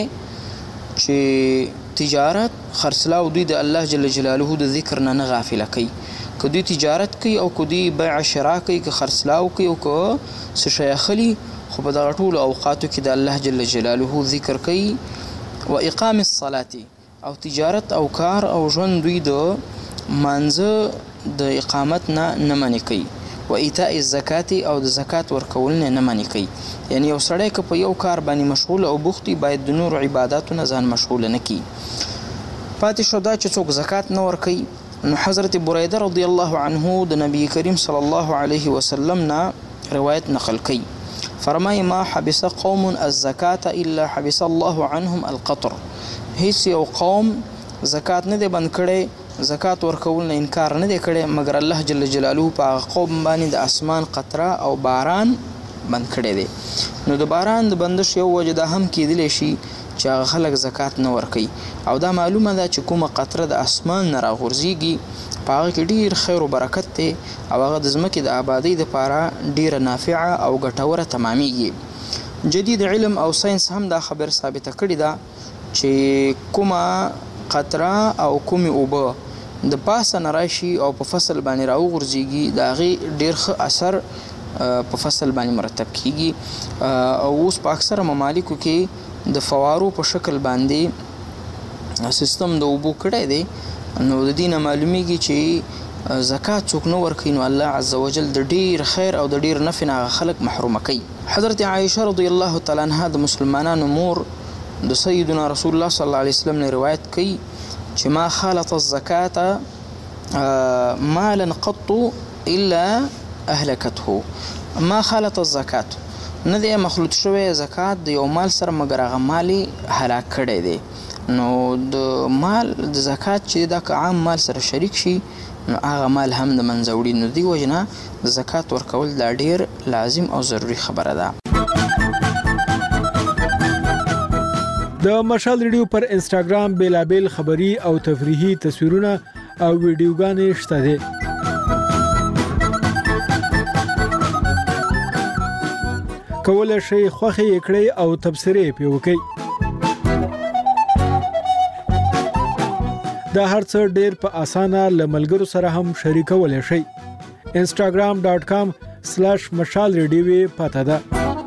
چې تجارت خرڅلاو دوی د الله جل جلاله د ذکر نه غافله کوي. که دوی تجارت کوي او که دوی بیع شرا کوي، که خرڅلاو کوي او که څه شی اخلي، خو په دغه ټولو اوقاتو کې د الله جل جلاله ذکر کوي. و اقام الصلاة او تجارت او کار او ژوند دوی د مانځه د اقامت نه منې کوي. و ایتاء الزکات او د زکات ورکول نه منې کوي. یعنی یو سړی که په یو کار باندې مشغول او بوخت باید د نورو عباداتو نه ځان مشغول نه کړي. پاتې شو دا چې څوک زکات نه ورکوي نو حضرت بریده رضی الله عنه د نبی کریم صلی الله علیه وسلم نه روایت نقل کوي. فرمای ما حبس قوم الزکات الا حبس الله عنهم القطر. هیڅ یو قوم زکات نه دی بند کړی، زکات ورکول نه انکار نه دی کړی، مگر الله جل جلاله په هغه قوم باندې د اسمان قطره او باران بند کړی دی. نو د باران د بندش یو وجه دا هم کېدلی شي چې هغه خلک زکات نه ورکوي او دا معلومه ده چې کومه قطره د اسمان نه راغورځېږي په هغه کې ډېر خیر و برکت دی او هغه د ځمکې د آبادۍ دپاره ډېره نافعه او ګټوره تمامیږي. جدید علم او ساینس هم دا خبر ثابته کړې ده چې کومه قطره او کومې اوبه د پاسه نه راشي او په فصل باندې راوغورځېږي د هغې ډېر ښه اثر په فصل باندې مرتب کیږي. او اوس په اکثره ممالکو کې د فوارو په شکل باندې سیستم د اوبو کړی دی، نو د دې نه معلومیږي چې زکات څوک نه ورکوي نو الله عز وجل د ډیر خیر او د ډیر نفع نه خلق محروم کوي. حضرت عائشه رضی الله تعالی عنها د مسلمانانو مور د سیدنا رسول الله صلی الله علیه وسلم نه روایت کوي چې ما خالط الزکات مالا قط الا اهلكته. ما خالط الزکات نه دی مخلوط شوی زکات د یو مال سره مګر هغه مالی هلاک کړی دی. نو د مال د زکات چې دا که عام مال سره شریک شي نو هغه مال هم د منځوړي، نو دی وجنه د زکات ورکول دا ډیر لازم او ضروری خبره ده. د مشال ریډیو پر انسټاګرام بیلابل خبری او تفریحي تصویرونه او ویډیوګانې شته دي. کولای شئ خوښي کړئ او تبصرې پې وکړئ. دا هر څه ډېر په اسانه له ملګرو سره هم شریکولی شئ. instagram.com/مشال ریډیو پته ده.